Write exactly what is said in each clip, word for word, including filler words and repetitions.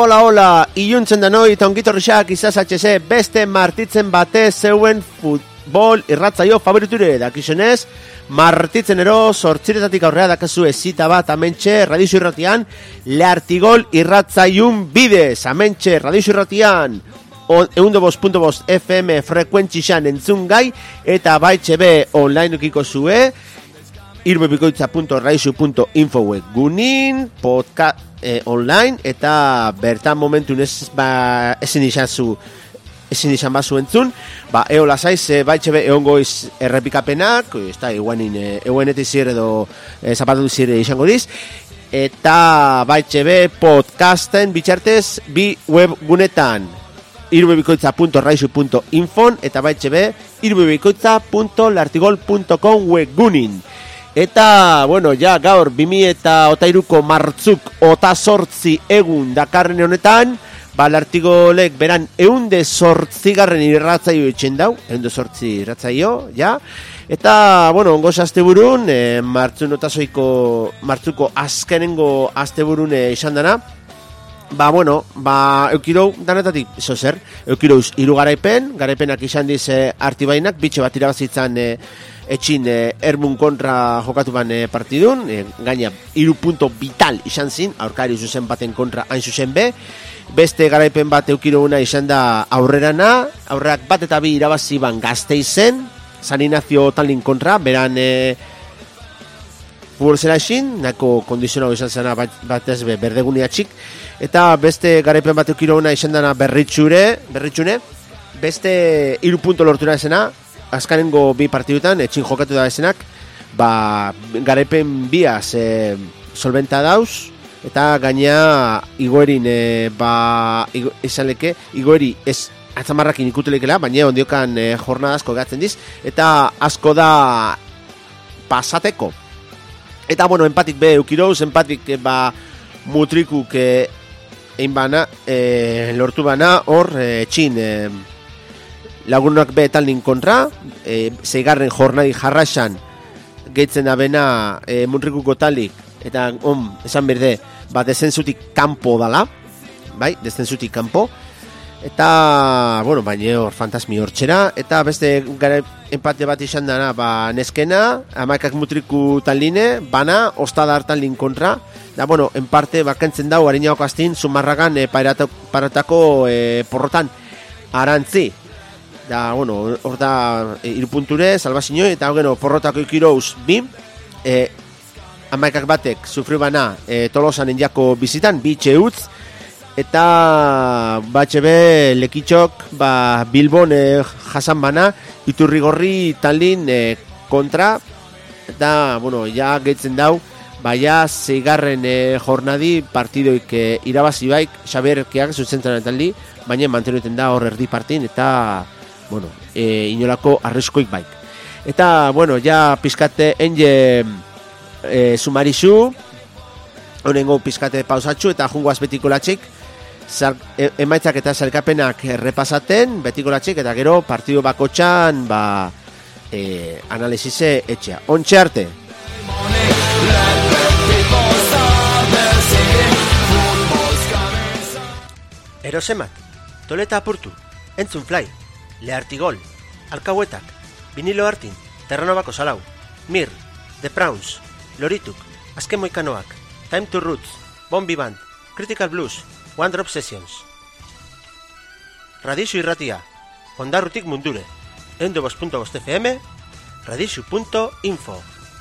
hola, hola, iluntzen da noi, eta ongitorrixak izaz H C beste martitzen bate zeuen futbol irratzaio favoriture dakizunez, martitzen ero sortziretatik aurrea dakazu ezita bat amentxe radixo irratian, leartigol irratzaiun bidez, amentxe radixo irratian, egundo bost punto bost F M frekuentzixan entzun gai, eta baitxe be online ukiko zue, irbebikoitza punto radixo punto info web gunin, podcast, Eh, online, eta bertan momentun ez ba, ezin izan zu ezin izan bazu entzun, ba, eo lasaiz, e, baitxe be, egon goiz errepikapenak, ez da, eguanin, e, eguanetik zire edo e, zapatu zire izango diz, eta baitxe be, podcasten bitxartez, bi web gunetan, irbebikoitza punto radixo punto info, eta baitxe be, irbebikoitza punto lartigol punto com web gunin. Eta, bueno, ja, gaur, bimi eta otairuko martzuk ota sortzi egun dakarren honetan, ba, lartigolek beran eunde sortzigarren irratzaio etxen dau, eunde sortzi irratzaio, ja, eta, bueno, ongoz asteburun, e, martzun otazoiko, martzuko azkenengo asteburun e, izan dana, ba, bueno, ba, eukirou danetatik, zo zer, eukirouz iru garaipen, garaipenak izan diz e, artibainak, bitxe bat irabazitzan, e, etxin eh, Ermun kontra jokatu ban eh, partidun, eh, gaina iru punto vital izan zin, aurkari zuzen baten kontra hain zuzen be, beste garaipen bat eukiroguna izan da aurrerana, aurrerak bat eta bi irabazi ban Gasteizen, San Ignacio Tallin kontra, beran eh, futbol zera esin, nahiko kondizionau izan zena bat, batez be berdegunia txik, eta beste garaipen bat eukiroguna izan dana berritxure, berritxune, beste iru punto lortura esena, azkanengo bi partidutan, etxin jokatu da esenak, ba, garaipen biaz e, solventa dauz, eta gaina igoerin, e, ba, igo, esanleke, igoeri ez atzamarrakin ikutelekela, baina ondiokan e, jornada asko gatzen diz, eta asko da pasateko. Eta, bueno, empatik be eukirouz, empatik, e, ba, mutrikuk e, egin bana, e, lortu bana, hor, e, etxin, e, lagunak be taldin kontra, e, zeigarren jornadi jarraxan gehitzen da bena e, muntrikuko talik, eta on, esan berde, ba, desentzutik kanpo dala, bai, desentzutik kanpo, eta, bueno, baina hor fantasmi hor txera, eta beste gara empate bat izan dana, ba, neskena, amaikak mutriku taldine, bana, ostadar taldin kontra, da, bueno, en parte, bakantzen dau, hariñaoko astin, zumarragan, e, paratako e, porrotan, arantzi, da, bueno, hor da e, irupunture, salvazinoi, eta bueno, porrotako ikirouz bi, e, amaikak batek sufri bana e, Tolosan enjako bizitan, bi txeutz, eta batxe be lekitxok ba, Bilbon e, jasan bana, Iturrigorri taldin e, kontra, eta, bueno, ja gehitzen dau, baina zeigarren e, jornadi partidoik e, irabazi baik, Xaberkeak zuzentzen taldi, baina mantenuten da hor erdi partin, eta bueno, e, inolako arreskoik baik. Eta, bueno, ja pizkate enge e, sumarizu, honengo pizkate pausatxu, eta jungoaz betiko latxik, e, emaitzak eta zelkapenak repasaten, betiko latxik, eta gero partido bakotxan, ba, e, analizize etxea. Ontxe arte! Erosemak, toleta apurtu, entzun fly, Leartigol, Alkauetak, Vinilo Artin, Terranobako Salau, Mir, The Prawns, Lorituk, Azken Moikanoak, Time to Roots, Bombi Band, Critical Blues, One Drop Sessions. Radixu irratia, Ondarrutik mundure, egundo bost punto bost F M, radixu punto info.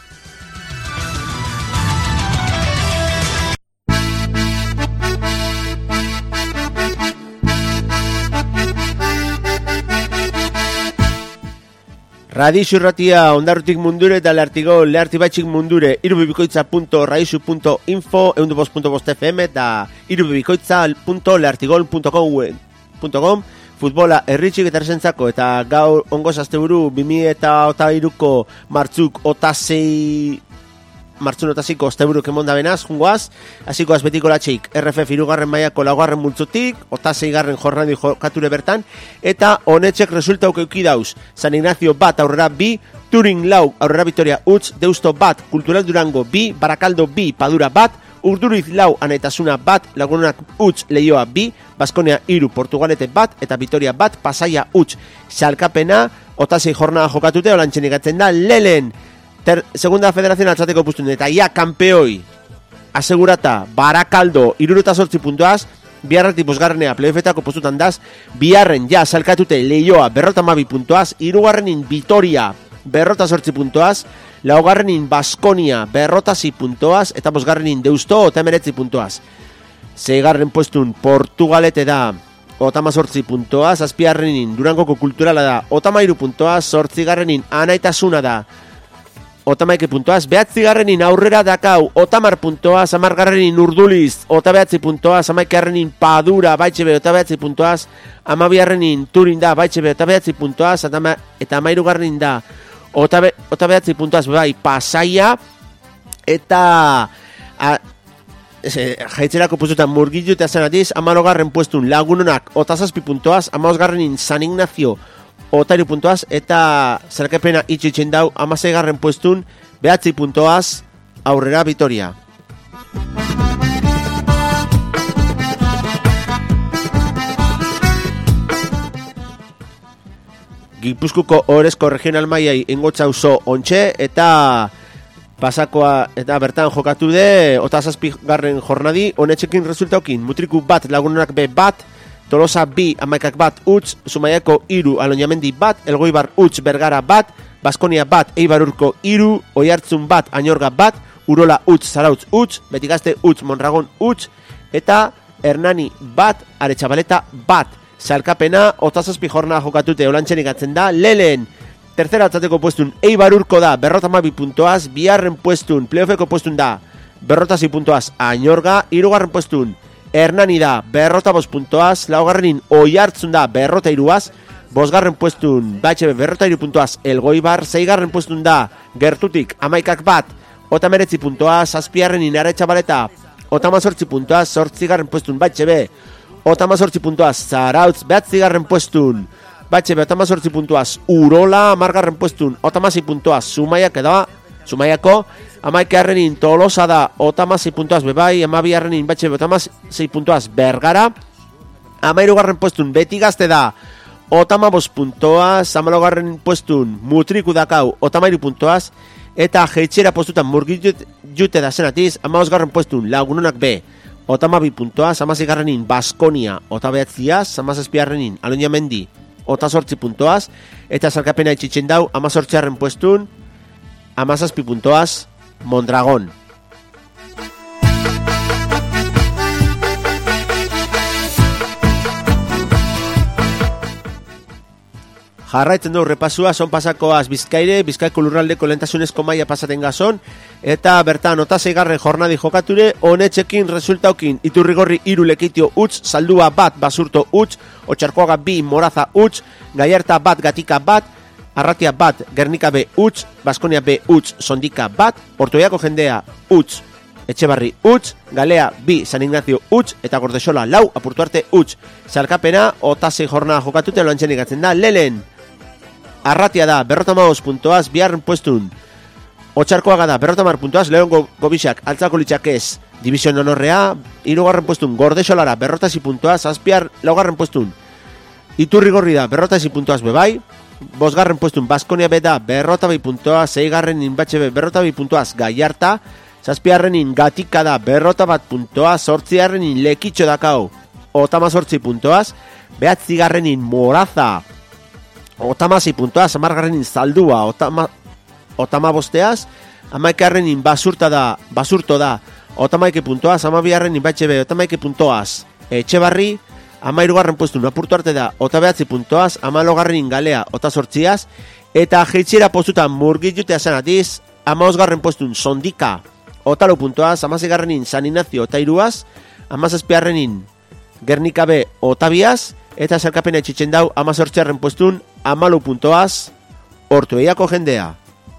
Radixu irratia, Ondarrutik mundure eta leartigo, leartibatxik mundure, irubibikoitza punto radixu punto info, egundo bost punto bost F M, eta irubibikoitza punto leartigol punto com, futbola erritxik eta erresentzako, eta gaur ongoz asteburu, bimi eta ota iruko martzuk otasei, martzun otaziko osteburuk emonda benaz, jungoaz, hasikoaz betiko latxeik, R F F irugarren maiako laugarren multzutik, otazeigarren jornadi jokature bertan, eta honetxek resultauk eukidauz, San Ignacio bat aurrera bi, Turin lau aurrera Vitoria utz, Deusto bat, Kultural Durango bi, Barakaldo bi, Padura bat, Urduriz lau anaitasuna bat, Lagunonak utz, Leioa bi, Baskonia iru, Portugalete bat, eta Vitoria bat, Pasaia utz. Salkapena, otasei jornada jokatute, olantxen ikatzen da, lelen, ter, segunda federazion altzateko pustun, eta ja, kampeoi, asegurata, Barakaldo, iruruta sortzi puntuaz, biharretik bosgarrenea playoffetako postutan daz, biharren ja salkatute Leioa berrota mabi puntuaz, irugarrenin Vitoria berrota sortzi puntuaz, laugarrenin Baskonia berrota zi puntuaz, eta bosgarrenin Deusto eta emeretzi puntuaz. Zeigarren puestun Portugalete da otama sortzi puntuaz, azpiarrenin Durangoko kulturala da otamairu puntuaz, sortzigarrenin Anaitasuna da otamaike puntuaz, behatzigarrenin Aurrera dakau otamar puntuaz, amargarrenin Urduliz ota behatzi puntuaz, amaikarrenin Padura baitxebe ota behatzi puntuaz, amabiarrenin Turin da baitxebe ota behatzi puntuaz, eta amairugarrenin da ota behatzi puntuaz bai Pasaia, eta a, e, jaitzerako pustutan Murgillo eta Zanatiz, amalogarren puestun Lagunonak ota zazpi puntuaz, amazgarrenin San Ignacio otairu puntuaz, eta zerkepena itxitzen dau amaseigarren puestun behatzi puntuaz Aurrera Vitoria. Gipuzkuko Orezko regional mailai ingotza oso ontxe, eta pasakoa eta bertan jokatu de ota zazpi garren jornadi, honetxekin resultaukin Mutriku bat, Lagunonak be bat, Tolosa bi, Amaikak bat, utz, Zumaiako iru, Aloñamendi bat, Elgoibar utz, Bergara bat, Baskonia bat, Eibarurko iru, Oiartzun bat, Añorga bat, Urola utz, Zarautz utz, Betigazte utz, Mondragon utz, eta Hernani bat, Aretxabaleta bat. Salkapena, otazazpi jornada jokatute olantxenik atzen da, lelen, tercera atzateko puestun Eibarurko da, berrota mabi puntoaz, biharren puestun, playoffeko puestun da, berrota zi puntoaz, Añorga, irugarren puestun, Hernani da, berrota bost puntoaz, laugarrenin Oiartzun da, berrota iruaz, bosgarren puestun, batxebe, berrota iru puntoaz, Elgoibar, zeigarren puestun da, gertutik, amaikak bat, ota meretzi puntoaz, azpiarrenin Aretxabaleta, ota mazortzi puntoaz, sortzigarren puestun, batxebe, ota mazortzi puntoaz, Zarautz, behatzigarren puestun, batxebe, ota mazortzi puntoaz, Urola, amargarren puestun, ota mazi puntoaz, Zumaiak edo, Zumaiako, amaikearrenin Tolosa da, otamazei puntuaz bebai, amabiarrenin batxe otamazei puntuaz Bergara, amairugarren puestun Betigazte da, otamabos puntuaz, amalogarren puestun Mutriku dakau, otamairu puntuaz, eta jeitxera postutan Murgillo jute da Zanatiz, amabosgarren puestun Lagunonak be, otamabi puntuaz, amazigarrenin Baskonia, otabeatziaz, amazazpiarrenin Aloñamendi, otazortzi puntuaz, eta salkapena itxitzen dau, amazortziarren puestun, amazazpi puntoaz, Mondragon. Jarraitzen du repasua, son pasakoaz Bizkaire, Bizkaiko lurraldeko lehentasunezko maila pasaten gazon, eta bertan otaseigarren jornadi jokature, honetxekin resultaukin, Iturrigorri iru Lekitio utz, Zaldua bat, Basurto utz, Otxarkoaga bi, Moraza utz, Gallarta bat, Gatika bat, Arratia bat, Gernika be utz, Baskonia be utz, Sondika bat, Ortoiako jendea utz, Etxebarri utz, Galea bi, San Ignacio utz, eta Gordesola lau, Apurtuarte utz. Salkapena, otasei jornada jokatute loantxenik atzen da, lelen, Arratia da, berrota maoz puntoaz, biharren puestun, Otxarkoaga da, berrota mar puntoaz, Leon Gobixak, altzako litxakez, Division honorrea, irugarren puestun, Gordesolara, berrota zi puntoaz, azpiar, laugarren puestun, Iturrigorri da, berrota zi puntoaz bebai, bosgarren puestun Baskonia beda berrota bi puntoa, zeigarrenin batxebe berrota bi puntoaz Gallarta, zazpiarrenin Gatika da berrota bat puntoa, sortziarrenin Lekitxo dakau otama sortzi puntoaz, behatzigarrenin Moraza otamazi puntoaz, amargarrenin Zaldua otama, otama bosteaz, amaikarrenin Basurta da, Basurto da otamaike puntoaz, amabiarrenin batxebe otamaike puntoaz, Etxebarri amairugarren puestun Apurtuarte da, ota behatzi puntoaz, amalogarrenin Galea, ota sortziaz, eta jeitxera postutan Murgillutea Zanatiz, amaosgarren puestun Sondika, ota lau puntoaz, amazigarrenin San Ignacio, ota iruaz, amazazpiarrenin Gernika be, ota biaz, eta zerkapena etxitzen dau, amazortziarren puestun, amalu puntoaz, Ortueiako jendea.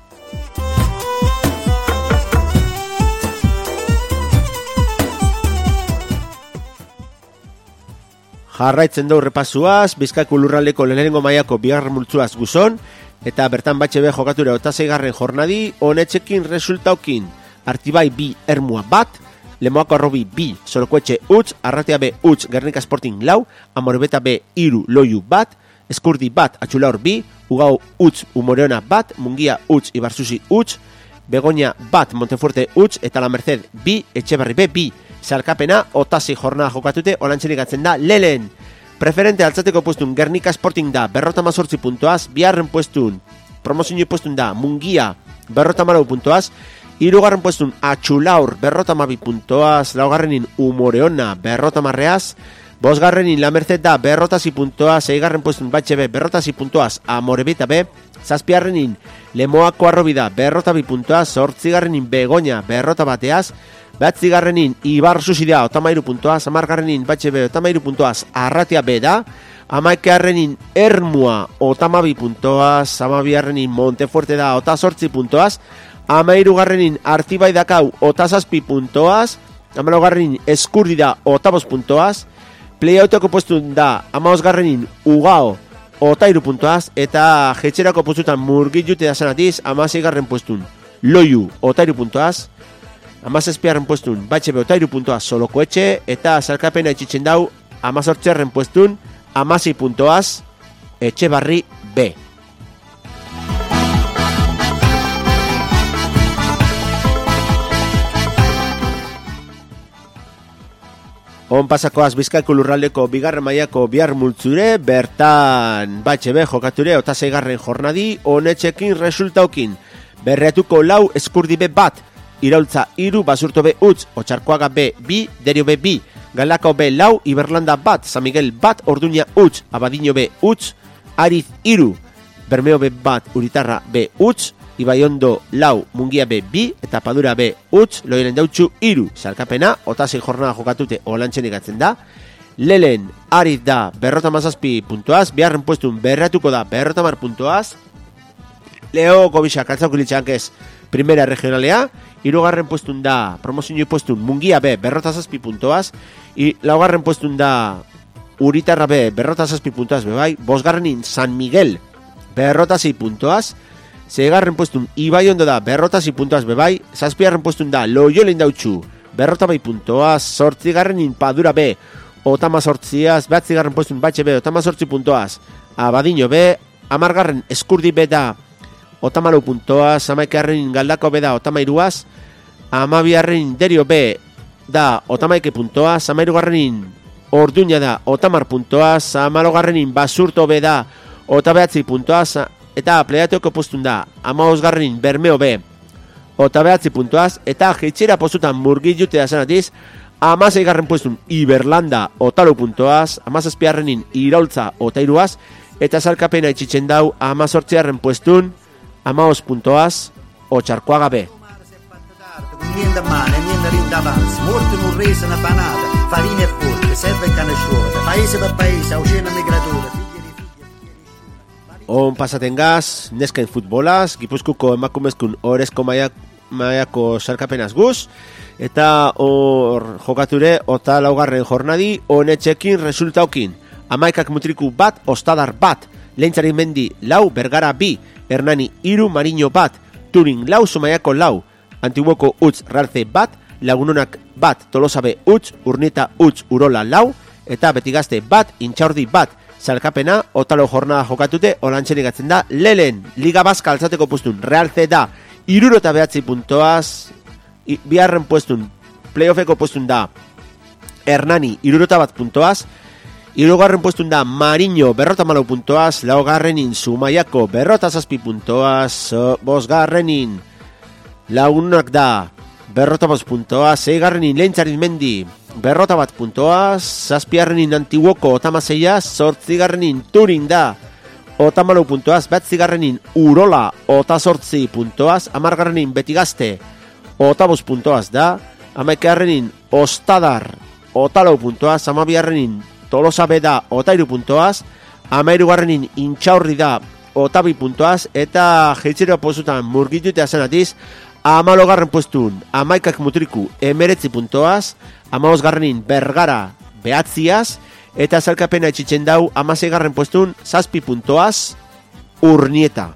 Jarraitzen dugu repasuaz, Bizkaiko lurraldeko lehenengo mailako bigarren multzuaz guzon, eta bertan batxe be jokatura otaseigarren jornadi, honetxekin resultaukin, Artibai bi Ermua bat, Lemoako Arrobi bi, Solokoetxe utz, Arratia B utz, Gernika Sporting lau, Amorebeta B iru, Loiu bat, Eskurdi bat, Atxulaur bi, Ugao utz, Umoreona bat, Mungia utz, Ibarzuzi utz, Begoña bat, Montefuerte utz, eta La Merced bi, Etxebarri B bi. Salkapena, otasi jornada jokatute, olantxerik atzen da, lelen. Preferente altzateko puestun, Gernika Sporting da, berrota mazortzi puntoaz, biharren puestun, promozio puestun da, Mungia, berrota malau puntoaz, hirugarren puestun, Atxulaur, berrota mabi puntoaz, laugarrenin, Umoreona, berrota marreaz, bosgarrenin, La Merced da, berrotasi puntoaz, seigarren puestun, Batxe B, berrotasi puntoaz, Amorebeta B, zazpiarrenin, Lemoako Arrobi da, berrota bi puntoaz, zortzigarrenin, Begoña, berrota bateaz, batzigarrenin, Ibarzuzi da, otamairu puntoaz, amargarrenin, Batxe B, otamairu puntoaz, Arratia B da, amaikearrenin, Ermua, otamabi puntoaz, amabiarrenin, Montefuerte da, otazortzi puntoaz, amairugarrenin, Artibai dakau, otazazpi puntoaz, amalogarrenin, Eskurdi da, otabos puntoaz, playouteko puestun da, amaosgarrenin, Ugao, otairu puntoaz, eta jetxerako puestutan murgilute da zanatiz, amaseigarren puestun, Loiu, otairu puntoaz, amazazpiarren puestun, Batxe B, otairu puntoaz, Solokoetxe, eta salkapena etxitzen dau, amazortziarren puestun, amasei puntoaz, Etxebarri B. On pasakoaz Bizkaiko lurraldeko bigarren mailako bihar multzure, bertan Batxe B jokature, otaseigarren jornadi, honetxekin resultaukin, berreatuko lau, Eskurdi B bat, Iraultza iru, Basurto B utz, Otxarkoaga B bi, Derio B bi, Galdakao B lau, Iberlanda bat, San Miguel bat, Orduña utz, Abadiño B utz, Ariz iru, Bermeo B bat, Uritarra B utz, Ibaiondo lau, Mungia B bi, eta Padura B utz, Loiren dautxu iru, salkapena, otasei jornada jokatute olantxenik atzen da, Lelen, Ariz da, berrota mazazpi puntoaz, biharren puestun berratuko da, berrota mar puntoaz, Leo Gobisa, kaltzaukilitxak ez, primera regionalea, hirugarren puestun da, promozio puestun, Mungia B, berrota zazpi puntoaz, i laugarren puestun da, Uritarra B, berrota zazpi puntoaz, bebai, bosgarrenin, San Miguel, berrota zei puntoaz, seigarren puestun, Ibaiondo da, berrota zei puntoaz, bebai, zazpigarren puestun da, Loiolen dautxu, berrota bai puntoaz, sortzigarrenin, Padura B, otama sortziaz, batzigarren puestun, Batxe B, otama sortzi puntoaz, Abadiño B, amargarren, Eskurdi B da, otamalau puntoaz, amaikarren Galdako B da, otamairuaz, amabiarren Derio B da, otamaike puntoaz, amairugarrenin Orduña da, otamar puntoaz, amalogarrenin Basurto B da, otabeatzi puntoaz, eta pleiateko postun da, amaosgarrenin Bermeo B, otabeatzi puntoaz, eta jetxera postutan murgilute da zanatiz, amaseigarren postun Iberlanda, otalu puntoaz, amazazpiarrenin Iraultza, otairuaz, eta salkapena itxitzen dau, amazortziarren puestun, Amaos puntoaz, Otxarkoaga B. Niente a male, niente rindavanza, morte non resa una panata, farina e forte, serve il cane sciolta, paese per paese, oceano migratura, figli di figli. On pasaten gaz, neskain futbolaz, Gipuzkuko emakumezkun orezko maia, maiako salkapenaz guz, eta hor jokature, ota laugarren jornadi, honetxekin resultaukin, amaikak mutriku bat, ostadar bat, Lehentzari Mendi lau, Bergara bi, Hernani iru, Mariño bat, Turin lau, Zumaiako lau, Antiguoko utz, Ralce bat, Lagunonak bat, Tolosa B utz, Urnita utz, Urola lau, eta Betigazte bat, Intxaurdi bat, salkapena, otalo jornada jokatute, olantxerik atzen da, Lelen, Liga Baska altzateko pustun, Realce da, iruro eta behatzi puntoaz, biharren puestun, playoffeko pustun da, Hernani, iruro eta bat puntoaz, hirugarren puestun da Mariño, berrota malau puntoaz, laugarrenin Zumaiako, berrota zazpi puntoaz, bosgarrenin Lagunak da, berrota bost puntoaz, seigarrenin Lehentzari Mendi, berrota bat puntoaz, zazpiarrenin Antiguoko, otamaseia, zortzigarrenin Turin da, otamalau puntoaz, batzigarrenin Urola, otazortzi puntoaz, amargarrenin Betigazte, otabos puntoaz da, amaikearrenin Ostadar, otalau puntoaz, amabiarrenin Tolosa B da, otairu puntoaz, amairugarrenin Intxaurri da, otabi puntoaz, eta jeitzero postutan murgitutea zenatiz, amalogarren puestun, amaikak mutriku, emeretzi puntoaz, amaosgarrenin Bergara, behatziaz, eta zalkapena etxitzen dau, amaseigarren puestun, zazpi puntoaz, Urnieta.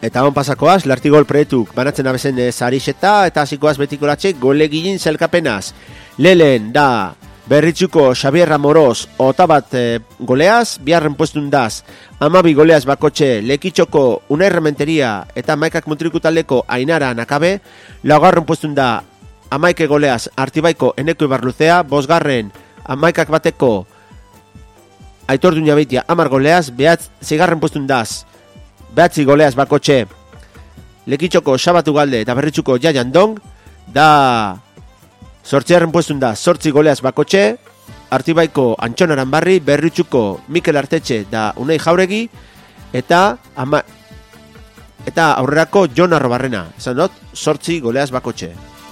Eta hon pasakoaz, Lartigol proiektuk banatzen abezen e, zarixeta, eta hasikoaz betiko latxek gole ginen zelkapenaz. Lelen da Berritxuko Xabier Amoroz otabat e, goleaz, biharren puestun daz, amabi goleaz bakotxe Lekitxoko Unai Rementeria eta Maikak Mutrikutaldeko Ainara Nakabe, laugarren puestun da amaike goleaz Artibaiko Eneko Ibarluzea, bosgarren amaikak bateko Aitor Duñabeitia amar goleaz, behatz, zigarren puestun daz, behatzi goleaz bakotxe Lekitxoko Xabatu Galde eta Berritxuko Jaian Dong, da sortziarren puestun da sortzi goleaz bakotxe, Artibaiko Antxon Aranbarri, Berritxuko Mikel Artetxe da Unai Jauregi, eta ama, eta aurrerako Jon Arrobarrena, esan dut, sortzi goleaz bakotxe.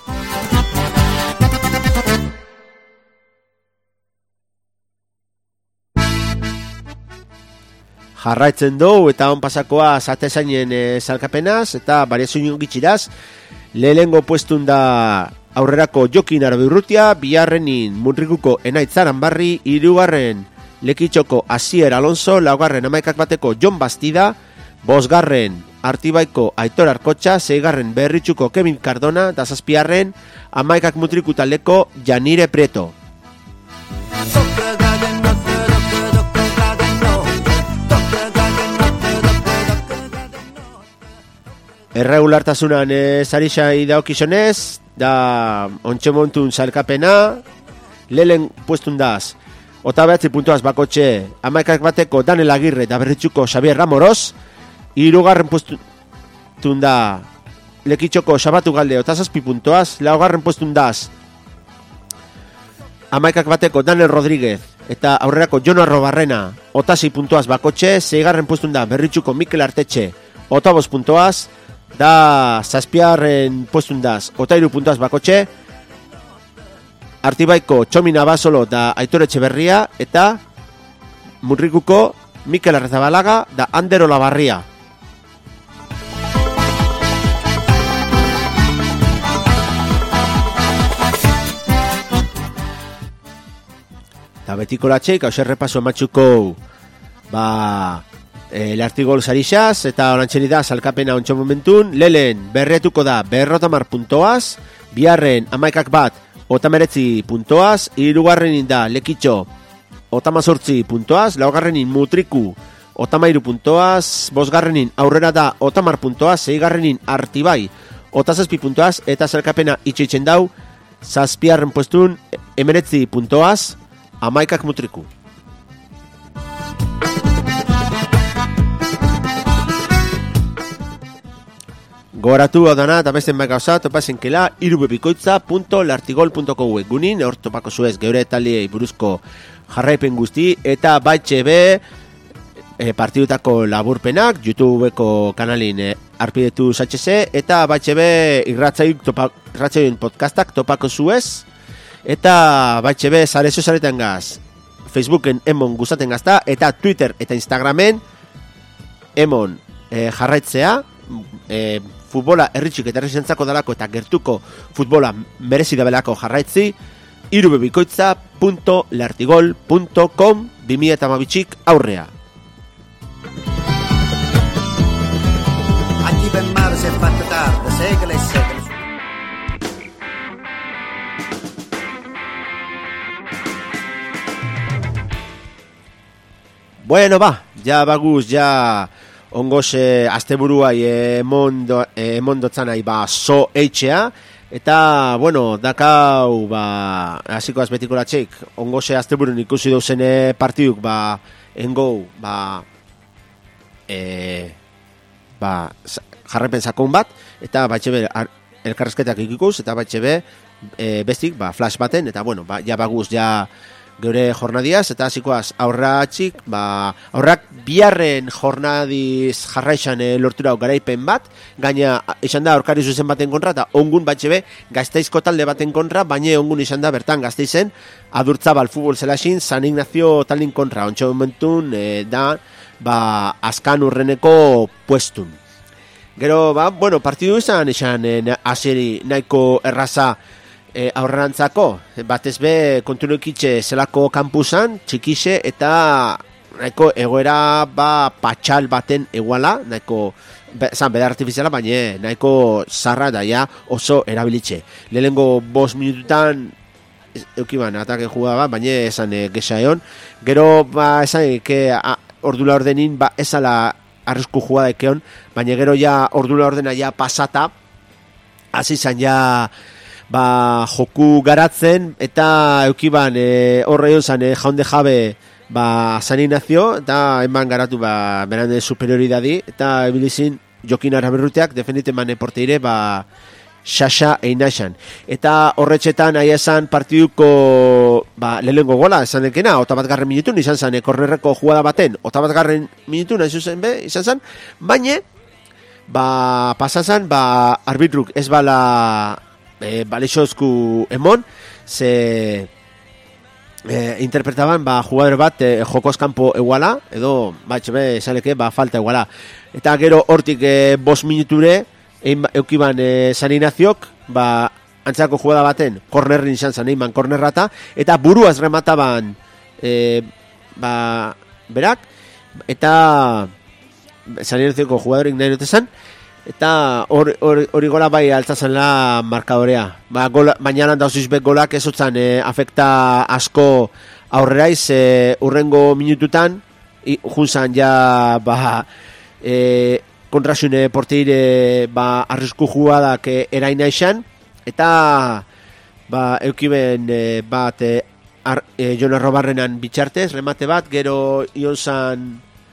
Jarraitzen dugu eta on pasakoa zatezainen e, zalkapenaz eta bariazioin gitxiraz, lehengo puestun da aurrerako Jokin Arabeurrutia, biharrenin Munrikuko Enaitzaran Barri, hirugarren Lekitxoko Asier Alonso, laugarren amaikak bateko Jon Bastida, bosgarren Artibaiko Aitor Arkotxa, seigarren Berritxuko Kevin Cardona, da zazpiarren amaikak Mutrikutaleko Janire Prieto. Erregulartasunan e, zarixai daokizonez, da ontxe montun zalkapena, lehen puestun daz, ota behatzi puntuaz bakotxe, amaikak bateko Daniel Agirre da Berritxuko Xabier Ramoroz, hirugarren puestun da Lekitxoko Xabatu Galde, ota zazpi puntuaz, laugarren puestun daz, amaikak bateko Daniel Rodríguez, eta aurrerako Jon Arrobarrena, ota zei puntuaz bakotxe, zeigarren puestun da Berritxuko Mikel Artetxe, ota bost puntuaz, da zazpiarren puestun daz, ota iru puntuaz bakotxe, Artibaiko Txomin Abasolo da Aitor Etxeberria, eta Munrikuko Mikel Arrezabalaga da Ander Olabarria. Eta betiko latxeik, hau zerrepaso ematxuko, ba... El Artigol sarixaz eta orantxeri da salkapena ontxo momentun, lelen berretuko da berrotamar puntoaz, biharren amaikak bat otameretzi puntoaz, irugarrenin da Lekitxo otamazortzi puntoaz, laugarrenin Mutriku otamairu puntoaz, bosgarrenin aurrera da otamar puntoaz, seigarrenin Artibai otazazpi puntoaz, eta salkapena itxitzen dau, zazpiarren puestun emeretzi puntoaz, amaikak Mutriku. Goratu dana eta beste maika osa, topazen kela irubebikoitza punto lartigol punto com gunin, hor topako zuez geure taliei buruzko jarraipen guzti, eta baitxe be e, partidutako laburpenak, YouTubeko kanalin e, arpidetu zatxeze, eta baitxe be irratzaioen podcastak topako zuez, eta baitxe be zare sozialetan gaz, Facebooken emon guzaten gazta, eta Twitter eta Instagramen emon e, jarraitzea, e, futbola erritxik eta errizentzako dalako eta gertuko futbola merezi dabelako jarraitzi, irubebikoitza punto lartigol punto com bi mila hamabitzik aurrea. Aquí ben mare si è fatta tardi, segole e segole. Bueno, ba, ja baguz, ja ongoze asteburuai emondotzanai ba so eitxea, eta, bueno, dakau, ba, hasikoaz betiko latxeik, ongoze asteburun ikusi dauzene partiduk, ba, engou, ba, e, ba, jarrepen sakon bat, eta batxebe elkarrezketak ikikuz, eta batxebe e, bestik, ba, flash baten, eta, bueno, ba, ja baguz, ja, geure jornadiaz, eta hasikoaz aurratxik, ba, aurrak biharren jornadiz jarraixan e, lorturau garaipen bat, gaina izan da aurkari zuzen baten kontra, eta ongun batxebe Gazteizko talde baten kontra, baina ongun izan da bertan Gazteizen, Adurtzabal futbol zelaxin, San Ignacio taldin kontra, ontsa momentun e, da, ba, azkan urreneko puestun. Gero, ba, bueno, partidu izan, izan, e, aseri nahiko erraza, E, aurrerantzako, batez be kontinuekitxe zelako kampusan, txikixe eta nahiko egoera ba patxal baten eguala, nahiko be, zan beda artifiziala, baina nahiko zarra daia oso erabilitxe. Lehenengo bost minututan eukiban atake jugaba, baina esan e, gesa egon. Gero ba esan que ordula ordenin ba esala arrisku jugada ekeon, baina gero ja ordula ordena ja pasata hasi zan ja ba joku garatzen eta eukiban e, horre zan e, jaunde jabe ba San Ignacio eta eman garatu ba berande superioridadi eta ebilizin Jokin Araberruteak defenditeman porteire ba Xaxa Einaxan. Eta horretxetan aia esan partiduko ba, lehenengo gola esan dekena, otabat garren minutun izan zen, kornerreko jugada baten, otabat garren minutun hain zuzen be, izan zen, baina ba, pasazan ba, arbitruk ez bala e, balixozku emon, ze e, interpretaban ba, jugador bat e, jokoz kanpo eguala, edo ba, etxebe esaleke ba, falta eguala. Eta gero hortik e, bost minuture, eukiban e, San Ignaziok, ba, antzako jugada baten, kornerrin izan zan, eiman kornerrata, eta buruaz remataban e, ba, berak, eta San Ignazioko jugadorik nahi notezan, eta hori or, or, gola bai altzazan la markadorea. Ba, gola, baina lan dauzizbek golak ezotzan e, afekta asko aurreraiz, e, urrengo minututan, junzan ja, ba, e, kontrasune porteire ba, arrisku jugadak e, eraina izan, eta ba, eukiben e, bat e, ar, e, Jon Arrobarrenan bitxartez, remate bat, gero ion zan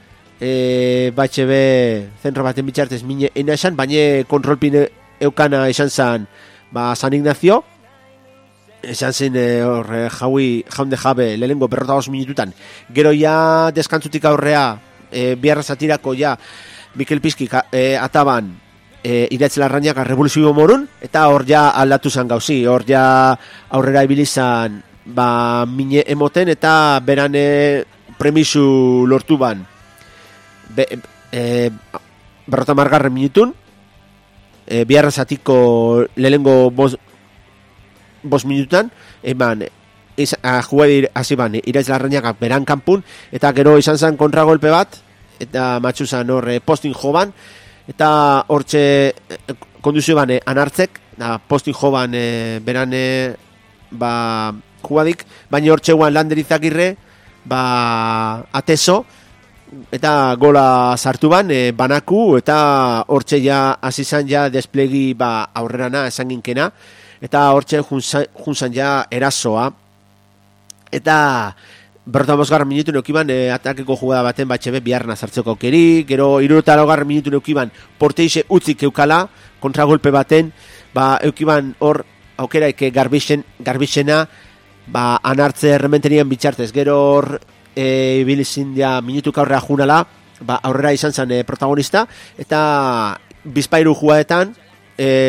e, batxebe zenro baten bitxartez mine ena esan, baina kontrolpin eukana esan zan ba, San Ignacio, esan zen e, hor, jaui, jaunde jabe lehenengo berrota os minututan, gero ja deskantzutik aurrea e, biharra zatirako ja Mikel Pizki e, ataban e, iratzela arrainak revoluzio morun, eta hor ja aldatu zan gauzi, hor ja aurrera ibilizan ba, mine emoten eta berane premisu lortu ban Be, e, berrota margarren minutun e, biharra zatiko lehenengo bos, bos minutan eman jugadir hasi ban iratzela arrainak beran kanpun, eta gero izan zen kontragolpe bat eta matxuzan hor postin joban, eta hortxe konduzio bane anartzek, da, postin joban e, beran e, ba, jugadik, baina hortxe guan landerizakirre ba, ateso, eta gola sartu ban, e, banaku, eta hortxe ja azizan ja desplegi ba, aurrerana esan ginkena, eta hortxe junzan ja erasoa, eta berrota bosgarren minutu neukiban e, atakeko jugada baten batxebe biharna zartzeko aukeri, gero irurota laugarren minutu neukiban porteixe utzik eukala, kontragolpe baten, ba eukiban hor aukeraik garbixen, garbixena, ba anartze errementerian bitxartez, gero hor e, bilizin dia minutuk aurrera junala, ba aurrera izan zen e, protagonista, eta bizpairu jugadetan, e,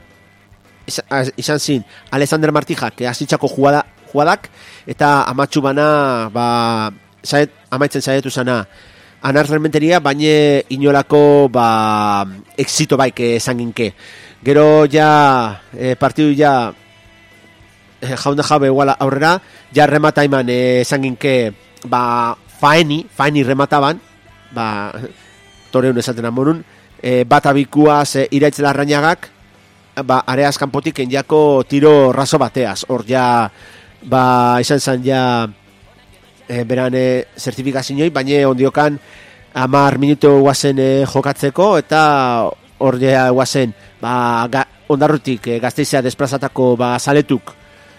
izan zin Alexander Martijak, azitzako jugada, jugadak, eta amatxu bana ba, zaiet, amaitzen zaietu zana anartrementeria, baina inolako ba, exito baik esan ginke. Gero ja e, partidu ja e, jaunde jabe iguala aurrera, ja remata iman esan ginke ba, faeni, faeni remataban, ba, toreun esaten amorun, e, bat abikuaz e, iraitzela arrainagak, ba, areaz kanpotik enjako tiro raso bateaz, hor ja ba, izan zan ja e, beran e, zertifikazioi, baina ondiokan amar minutu guazen e, jokatzeko, eta hor ja guazen ba, ga, ondarrutik e, Gasteizea desplazatako ba, saletuk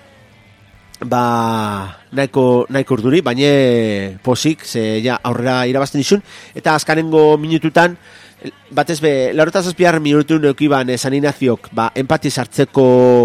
ba, nahiko, nahiko urduri, baina posik, ze ja aurrera irabazten izun, eta azkanengo minututan batez be, laureta zazpiar minutu neukiban e, San Ignaziok ba, empati sartzeko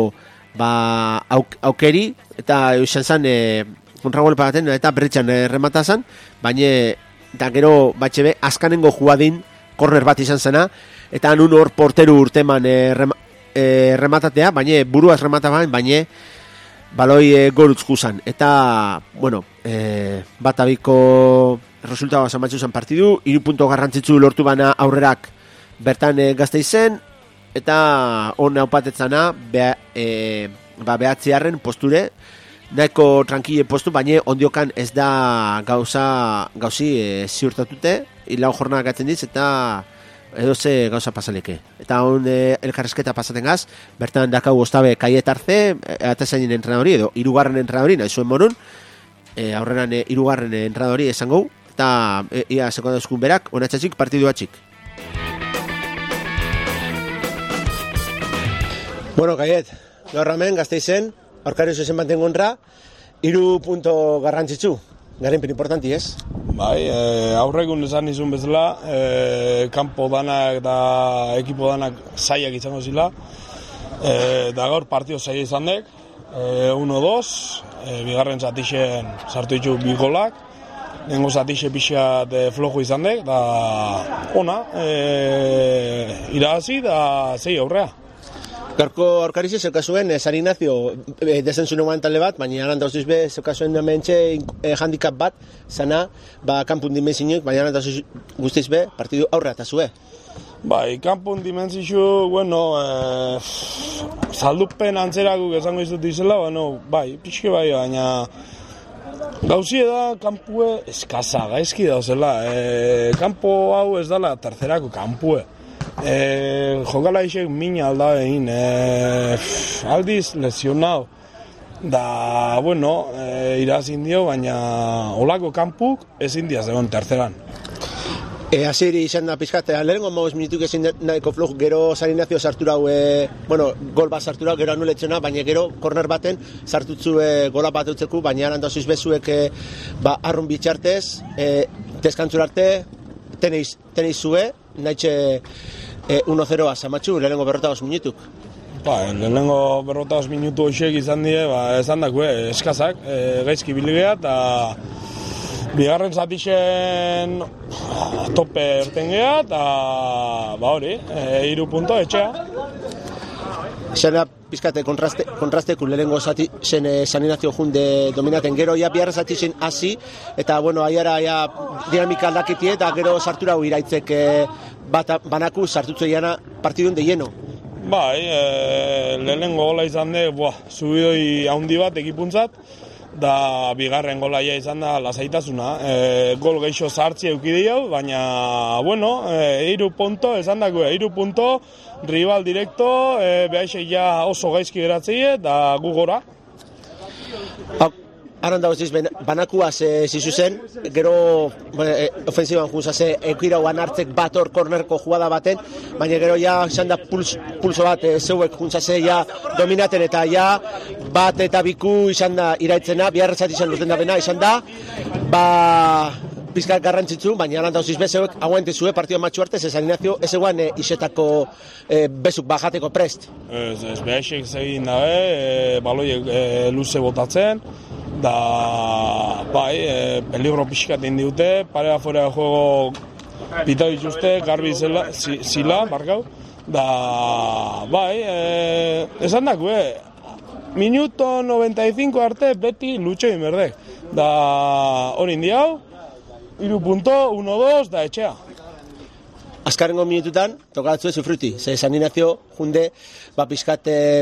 ba, auk, aukeri, eta eusen zan e, kontragolpe baten, eta berritxan e, remata zan, baina eta gero batxebe azkanengo jugadin korner bat izan zena, eta nun hor porteru urteman e, rem, e, rematatea, baina buruaz remataban, baina baloi e, gorutz juzan, eta bueno, e, bat abiko resultagoa zamatzu zan partidu, hiru punto garrantzitsu lortu bana aurrerak bertan e, Gasteizen, eta hon haupatetzana bea, e, ba, behatziarren posture, nahiko tranquile postu, baina ondiokan ez da gauza gauzi e, ziurtatute, lau jornada gaten diz, eta edo ze gauza pasaleke. Eta hon e, elkarrezketa pasaten gaz, bertan dakau ostabe Kaiet Arze, atezainen entrenadori, edo irugarren entrenadori, nahi zuen morun, e, aurreran e, irugarren entrenadori esango, eta e, ia sekundazkun berak, onatxatxik partidu batxik. Bueno, Kaiet, gaur hemen Gasteizen, aurkari zuzen baten gonra, hiru punto garrantzitsu, garenpen importanti, ez? Bai, e, aurregun esan izun bezala, e, kanpo danak eta ekipo danak zaiak izango zila, e, da gaur partio zaila izan dek, e, uno dos, e, bigarren zatixen sartu ditu bi golak, nengo zatixe pixat e, flojo izan dek, da ona, e, irabazi da zei aurrea. Gaurko aurkarize zeukazuen eh, San Ignacio eh, desentzune guan talde bat, baina anan dauzuz be zeukazuen hementxe eh, handicap bat, zana, ba, kanpun dimensioik, baina anan dauzuz guztiz be, partidu aurrea eta zue. Bai, kanpun dimensio, bueno, eh, saldupen antzerakuk esango izut izela, bueno, bai, pixke bai, baina gauzie da, kampue eskaza, gaizki dauzela, eh, kampo hau ez dala tercerako kampue. E, jokala isek mina alda egin, e, aldiz lesionau, da, bueno, e, irazin dio, baina olako kanpuk ezin diaz egon terceran. E, Aziri izan da pizkatea, lehenko maus minutuk ezin nahiko floju, gero San Ignacio sarturau, e, bueno, gol bat sarturau, gero anuletzena, baina gero korner baten sartutzu e, gola bat utzeku, baina arantazuz bezuek e, ba, arrun bitxartez, e, deskantzurarte, teneiz, teneiz zue, nahitxe e, uno zero azamatxu, lehenengo berrota os minutuk. Ba, lehenengo berrota os minutu hoxek izan die, ba, esan dako, eh, eskazak, eh, gaizki biligea, eta bigarren zatixen tope erten geha, eta ba hori, eh, iru punto etxea. Zena pizkate kontraste, kontrasteku lehenengo zati zen e, San Ignacio junde dominaten, gero ja biharra zati zen hasi, eta bueno, aiara ja dinamika aldaketie, eta gero sartura iraitzek e, bat, banaku sartutze jana partidun de lleno. Bai, e, lehenengo gola izan de, buah, subidoi haundi bat ekipuntzat, da bigarren gola ja izan da lasaitasuna. E, gol geixo zartzi eukidio, baina, bueno, e, iru punto, esan dako, iru punto, rival direkto, e, behaixek ja oso gaizki geratzeie, da gu gora. Aran dago ziz, banakuaz e, zizu zen, gero bueno, e, ofensiban junza ze ekirauan hartzek bat hor kornerko jugada baten, baina gero ja izan da puls, pulso bat e, zeuek junza ze ja dominaten, eta ja bat eta biku izan da iraitzena, biharretzat izan duten da bena, izan da, ba, pizkak garrantzitzu, baina aran dago ziz bezeuek aguante zue partio matxu arte, ze San Ignacio ez eguan e, isetako e, bezuk bajateko prest. Ez, ez behaixek zegin dabe, e, baloiek e, luze botatzen, da, bai, e, peligro pixkat indiute, parea fuera de juego pita dituzte, garbi zela, zi, zila, barkau, da, bai, e, esan dako, e, minuto noventa y cinco arte beti lutxo inberdek, da, hori indiau, iru punto, uno dos, da etxea. Azkarengo minututan, tokatzue zufruti, ze San Ignacio junde, ba pizkat, eh,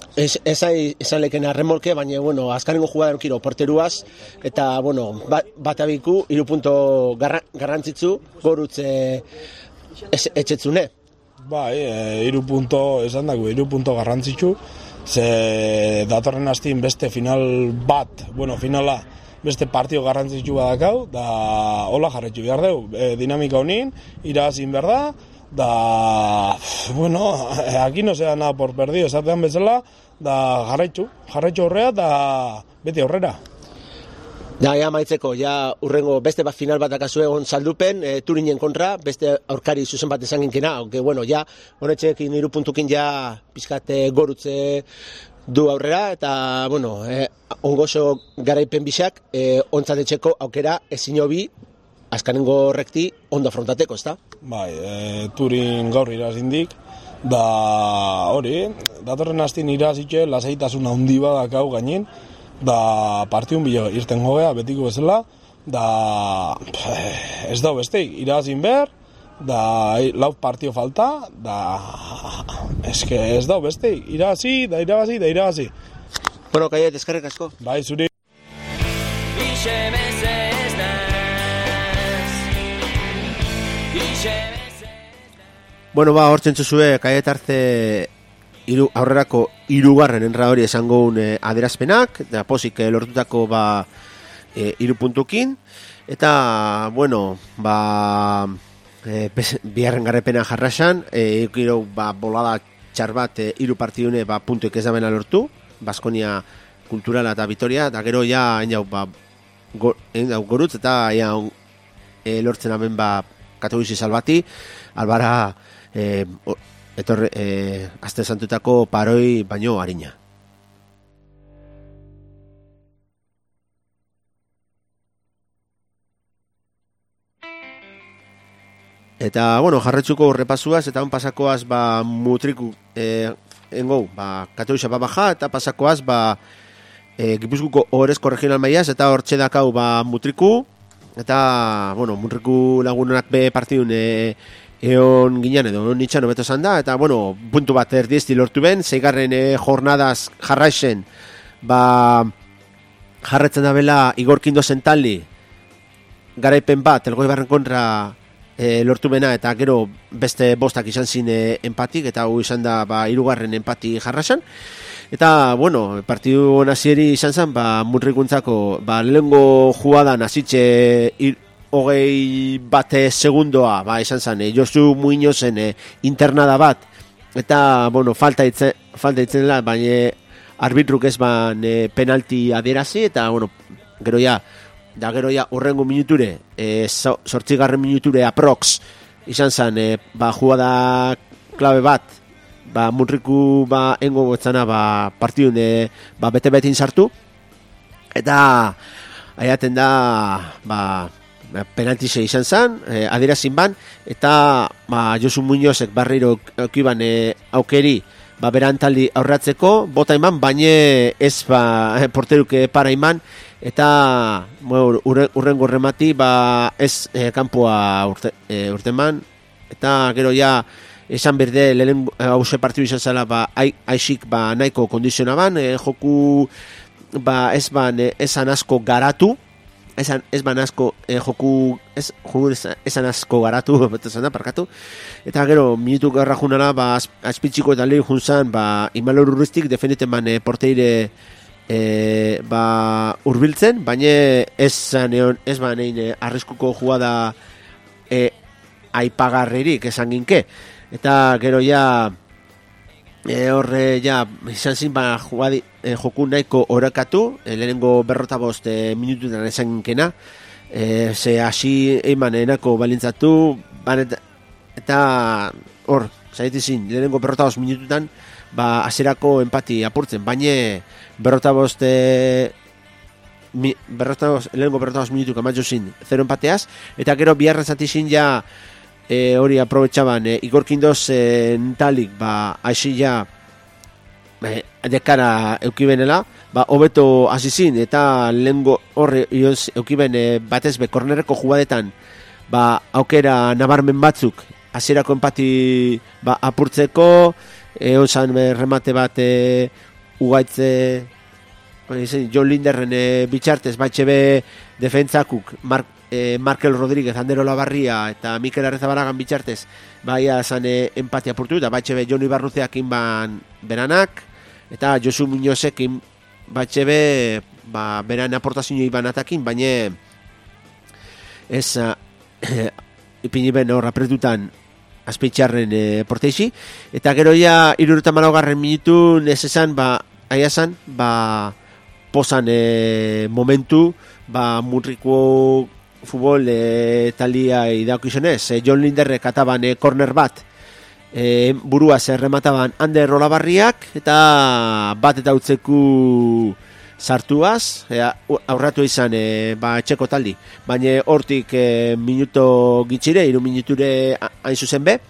esan leken arremolke, baina, bueno, azkarengo jugadan kiro porteruaz, eta, bueno, bat, bat abiku, iru punto garra, garrantzitzu, gorutze etxetzune. Bai, e, iru punto, esan dago, iru punto garrantzitzu, ze datorren hastin beste final bat, bueno, finala, beste partio garrantzitsu badakau, da hola jarretxu behar dugu, e, dinamika honin, irazin behar da, da, bueno, aquí no se da nada por perdido, esatean bezala, da jarretxu, jarretxu horrea, da beti aurrera. Ja, ja, maitzeko, ja, urrengo beste bat final bat akazue egon saldupen, e, Turinen kontra, beste aurkari zuzen bat esan ginkena, aunque, bueno, ja, honetxekin iru puntukin ja, pizkate gorutze du aurrera, eta, bueno, eh, ongozo garaipen bisak, eh, ontzadetxeko aukera ezin hobi, azkanengo rekti ondo afrontateko, ezta? Bai, e, Turin gaur irazindik, da hori, datorren hastin irazitxe, lasaitasun handi badakau gainin, da partiun bilo irten gogea, betiko bezala, da ez da besteik, irazin behar, da lau partio falta, da eske ez da besteik, irazi, da irabazi, da irabazi. Bueno, Kaiet, eskerrik asko. Bai, zuri. Bueno, ba, hortzen txuzue, Kaiet Arze iru, aurrerako irugarren enra hori esango un eh, aderazpenak, da posik eh, lortutako ba eh, iru puntukin, eta, bueno, ba, eh, biharren garrepena jarrasan, eh, eukiro, ba, bolada txar bat eh, iru partidune, ba, puntuek ez dabena lortu, Baskonia kulturala eta Vitoria, eta gero ja, enjau, ba, go, enjau, gorutz, eta ja, e, lortzen aben, ba, Katowice salbati, albara, e, o, etorre, e, azte santutako paroi baino harina. Eta, bueno, jarretzuko repasuaz, eta on pasakoaz, ba, mutriku, e, engou, ba, Katowice ba baja, eta pasakoaz, ba, e, Gipuzkoako Ohorezko regional mailaz, eta hortxe dakau, ba, mutriku, eta, bueno, mutriku lagunak be partidun, e, eon ginean edo, eon nitxan obeto zan da, eta, bueno, puntu bat erdiesti lortu ben, zeigarren e, jornadaz jarraixen, ba, jarretzen da bela Igor Kindozen taldi, garaipen bat, elgoi barren kontra, E, lortu bena, eta gero beste bostak izan zin e, empatik, eta hu izan da ba, irugarren empati jarrasan. Eta, bueno, partidu nazieri izan zen, ba, munrikuntzako, ba, lehengo jugadan azitxe ir, hogei bate segundoa, ba, izan zen, e, Josu Muñozen e, internada bat, eta, bueno, falta itzen, falta itzen la, baina arbitruk ez ban e, penalti adierazi, eta, bueno, gero ja, da gero ja urrengo minuture, e, sortzigarren minuture aprox izan zen, e, ba, jugada klabe bat, ba, munriku ba, engo gotzana ba, partidun e, ba, bete-betin sartu, eta aiaten da ba, penaltize izan zen, e, adierazin ban, eta ba, Josu Muñozek barriro aukiban e, aukeri ba, berantaldi aurratzeko, bota iman, baina ez ba, porteruke para iman, eta bueno, urrengo remati ba, ez e, kanpoa urte, e, urteman, eta gero ja esan berde lehen hause partidu izan zela ba, aixik ba, nahiko kondizionaban, e, joku ba, ez ban e, esan asko garatu, esan, ez ban asko e, joku ez, joku esan asko garatu, betesan da, parkatu, eta gero minutu garra junara ba, azpitziko eta lehi junzan ba, Imanol Urriztik defenditen ban e, porteire E, ba, urbiltzen, baina ez zaneon, ez banein e, arriskuko jugada e, aipagarririk esan ginke. Eta gero ja e, horre ja izan zin ba, jugadi, e, joku nahiko orakatu, e, lehenengo berrota bost e, minututan esan ginkena, e, ze hasi eiman enako balintzatu, banet, eta hor, zaitizin, lehenengo berrota bost minututan, ba, azerako empati apurtzen, baina berrota bost e, mi, berrota bost, lehenko berrota bost minutuk amatxo zin, zero empateaz, eta gero biharren zatizin ja e, hori aprobetxaban e, Igor Kindoz e, talik, ba, aixi ja e, dekara eukibenela, ba, hobeto azizin, eta lehenko horre eukiben e, batez be, kornerreko jugadetan, ba, aukera nabarmen batzuk, azerako empati ba, apurtzeko, egon zan remate bat e, ugaitze John Linderren e, bitxartez batxe be defentzakuk Mar, e, Markel Rodríguez, Andero Labarria eta Mikel Arrezabaragan bitxartez baia zan e, empatia apurtu eta batxe be Jon Ibarruzeak inban beranak eta Josu Muñozekin batxe be ba, beran aportazio iban atakin, baina ez e, ipini ben hor apretutan azpeitxarren e, porteixi, eta gero ja iruruta malaugarren minutu nesesan, ba, aiazan, ba, posan e, momentu, ba, murriko futbol e, talia idaukizionez, e, John Linderrek ataban e, korner bat, e, buruaz erremataban Ander Olabarriak, eta bat eta utzeku sartuaz, e, aurratu izan e, ba, txeko taldi, baina hortik e, minuto gitxire, iru minuture hain zuzen be,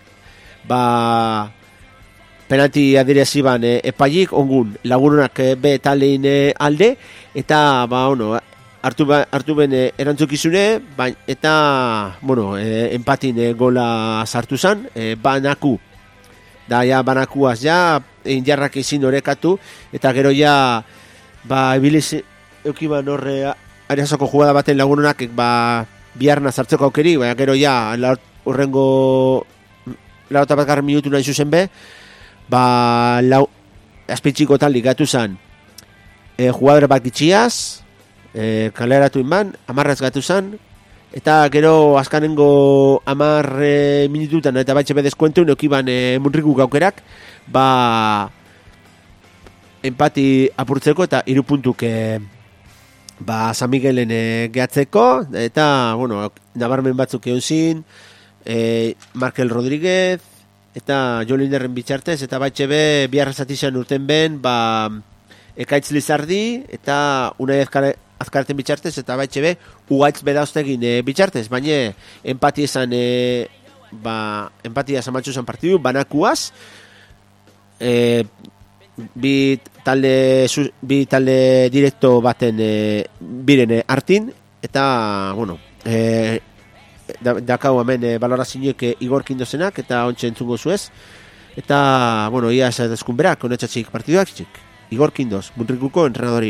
ba, penalti adireziban e, epailik, ongun lagurunak e, be taldein e, alde, eta ba, ono, hartu, ba, hartu ben e, erantzukizune, ba, eta, bueno, e, empatin e, gola sartu zan, e, banaku, da, ja, banakuaz, ja, injarrak ezin orekatu, eta gero ja, ba, ebiliz, eukiban horre, ariazoko jugada baten lagunonak, ba, biharna zartzeko aukeri, baina gero ja, horrengo, lauta bat garren minutu nahi zuzen be, ba, lau, azpitxiko tal ligatu zan, e, jugadore bat gitxiaz, e, kaleratu inban, amarraz gatu zan, eta gero azkanengo amar e, minututan eta batxe bedezkuentu neukiban e, munriku gaukerak, ba, empati apurtzeko eta irupuntuk e, ba, San Miguelen e, gehatzeko, eta, bueno, nabarmen batzuk egon zin, e, Markel Rodríguez, eta Jolinderren bitxartez, eta batxe be, biharra zatizan urten ben, ba, Ekaitz Lizardi, eta Unai Azkarten bitxartez, eta batxe be, Ugaitz Bedauztegin e, bitxartez, baina empati esan, e, ba, empatia zamatxu zan partidu, banakuaz, e, bi talde, su, bi talde direkto baten e, biren hartin, eta, bueno, e, dakau hemen e, balorazioek e, Igor Kindozenak, eta ontsa entzungo zuez, eta, bueno, ia esatezkun berak, honetxatxik partiduak txik. Igor Kindoz, Munrikuko entrenadori.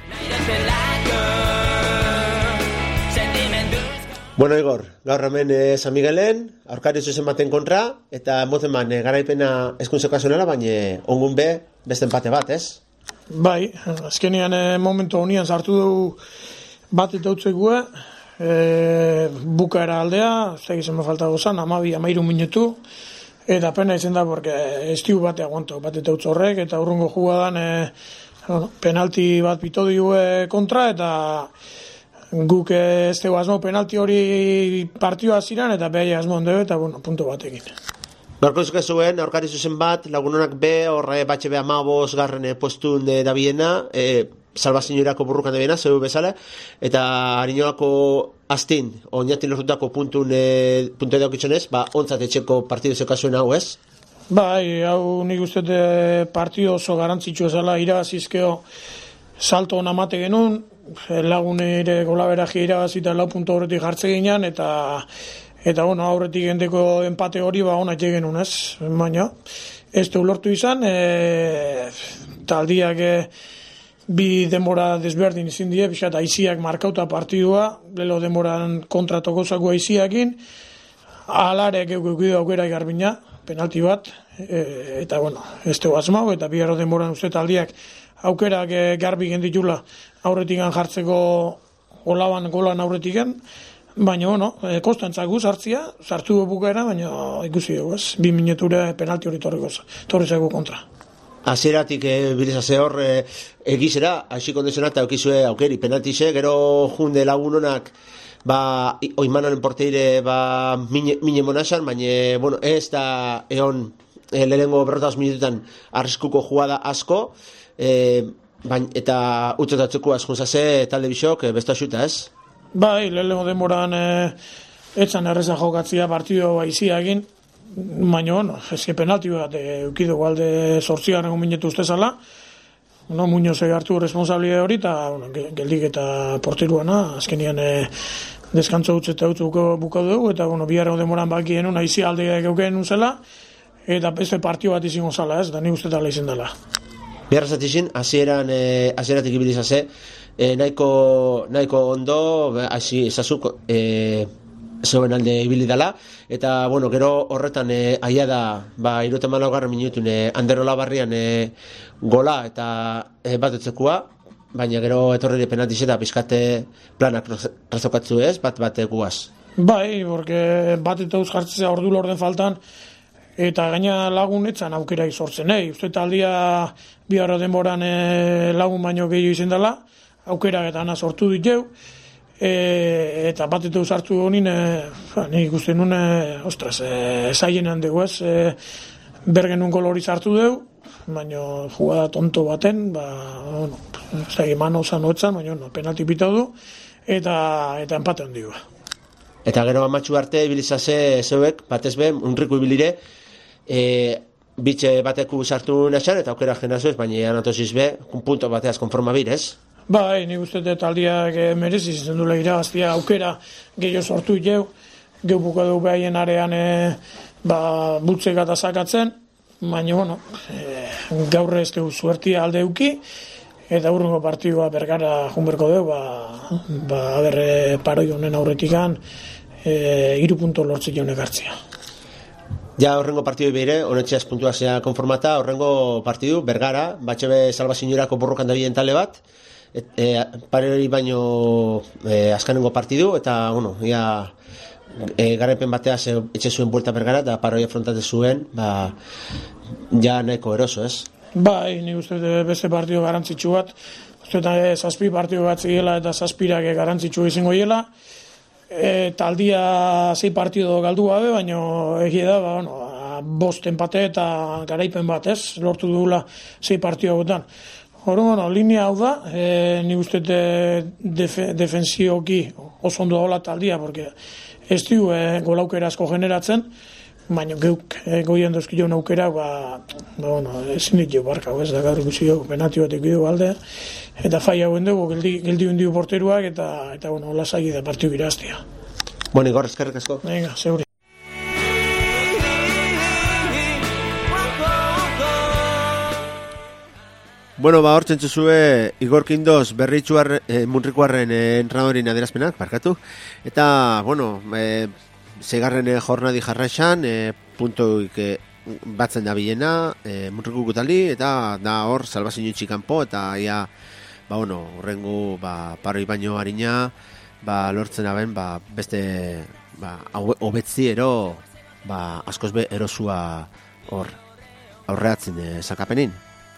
Bueno, Igor, gaur hemen e, San Miguelen, aurkari zuzen baten kontra, eta moten man, e, garaipena eskuntzeko azionara, baina ongun be, beste empate bat, ez? Bai, azkenean e, momentu honian sartu dugu bat eta utzekue, e, bukaera aldea, zegizen falta gozan, amabi, amairu minutu, eta pena izan da, porque estiu bate aguanto, bat eta utz horrek, eta urrungo jugadan e, bueno, penalti bat pito diue kontra, eta guk ez dugu asmo penalti hori partioa ziren, eta behai asmo ondeo, eta bueno, punto batekin. Gaurko zuke zuen, aurkari zuzen bat, lagunonak be, horre batxe be amabos garren e, postun de dabiena, e, salvazioerako burrukan dabiena, zeu bezala, eta harinolako astin, oinatin lortutako puntun, e, puntu edaukitxonez, ba, ontzat etxeko partidu zekazuen hau, ez? Bai, hau nik uste partidu oso garantzitsu ezala, irabazizkeo salto hona mate genuen, lagunere golaberaji irabazita lau puntu horretik jartze ginean, eta eta bueno, aurretik gendeko empate hori ba hona etxe genuen, ez? Baina, ez du lortu izan, e, taldiak e, bi denbora desberdin izin die, pixat aiziak markauta partidua, lelo denboran kontratoko zaku aiziakin, alarek eukidu aukera garbina, penalti bat, e, eta bueno, ez du asmau, eta biharro denboran uste taldiak aukerak e, garbi genditula aurretikan jartzeko olaban golan aurretikan, baina, bueno, e, kostantzaku sartzia, sartu bukaera, baina ikusi dugu, ez? Bi minutura penalti hori torrizako kontra. Hasieratik e, bilizase hor e, egizera, haixik ondezena eta eukizue aukeri penaltize, gero junde lagunonak ba, oimanaren porteire ba, mine, mine monasan, baina, bueno, ez da egon e, lehenengo berrotaz minututan arriskuko jugada asko, e, bain, eta utzotatzeko askuntzase talde bisok e, besta xuta, ez? Bai, lehenengo demoran e, etzan erreza jokatzia partido baizia egin, baina, bueno, ezke penalti bat eukidu galde sortziaren minetu ustezala, no, Muñoz hartu responsabilidade hori, eta bueno, geldik eta porteruana, azkenian e, deskantzo utz eta utz bukau dugu, eta bueno, biharren demoran bakien un aizi aldea geuken zela, eta beste partio bat izango zala, ez, da ni uste tala izan dela. Biharra zatizin, hasieran e, hasieratik ibilizase, e, nahiko, nahiko ondo, hasi esazuk, e, zeuen alde ibili dela, eta, bueno, gero horretan e, aia da, ba, irurogeita hamalaugarren minutun e, Anderola barrian e, gola eta e, bat etzekua, baina gero etorri penaltiz eta pizkate planak razokatzu ez, bat bat guaz. Bai, porque bat eta uz jartzea ordu lorden faltan, eta gaina lagun etzan aukera izortzen, eh? Uste taldia biharro denboran e, lagun baino gehiago izen dela, aukera eta ana sortu diteu, E, eta bat eta uzartu honin e, nik ikusten nuen e, ostras, e, zaienan dugu ez e, bergen nun kolori zartu dugu, baina jugada tonto baten, ba, bueno, zai, mano zan hoetzan, baina no, penalti pitau du, eta, eta empate handi ba. Eta gero amatxu arte, ibilizase zeuek, batez be, unriku ibilire, e, bitxe bateku sartu naxan, eta aukera jenazio ez, baina anatosiz be, un punto bateaz konforma birez. Bai, nik uste dut taldiak merezi izan duela irabaztia aukera gehiago sortu jau, gehu buka dugu behaien arean e, ba, butzek eta sakatzen, baina, bueno, e, gaur ez dugu zuertia alde euki, eta urrengo partidua Bergara junberko dugu, ba, ba aberre paroi honen aurretikan, e, iru punto lortzik jonek hartzia. Ja, horrengo partidu behire, honetxeaz puntuazia konformata, horrengo partidu, Bergara, batxebe salvazinorako borrokan dabien tale bat, et, e, pareri baino e, azkanengo partidu, eta, bueno, ia, e, garaipen batea ze, etxe zuen buelta Bergara, eta paroi afrontate zuen, ba, ja nahiko eroso, ez? Bai, ni uste beste partidu garantzitsu bat, uste eta zazpi partidu bat zigela eta zazpirak garantzitsu izango hiela, eta aldia zei partido galdu gabe, baina egia da, ba, bueno, bost empate eta garaipen bat, ez? Lortu dugula zei partido hauetan. Hor, bueno, linea hau da, e, ni uste def, defensioki oso ondo daula taldia, porque ez du e, golaukera asko generatzen, baina geuk e, goien dozkio aukera, ba, ba, bueno, ezin ditu barka, ez da gaur ikusi dugu, penati batek dugu alde, eta fai hauen dugu, geldi, geldi hundiu porteruak, eta, eta bueno, lasai da partidu iraztia. Bueno, Igor, eskerrik asko. Venga, zeuri. Bueno, ba, hortzen zuzue Igor Kindoz berritxuar, eh, munrikuarren eh, entradorin adierazpenak, barkatu. Eta, bueno, eh, segarren eh, jornadi jarraixan, eh, puntuik eh, batzen da bilena, eh, munriku gutali, eta da hor, salbazio txikanpo, eta ia, ba, bueno, horrengu, ba, paroi baino harina, ba, lortzen aben, ba, beste, ba, hobetzi ero, ba, askoz be erosua hor, aurreatzen eh, sakapenin.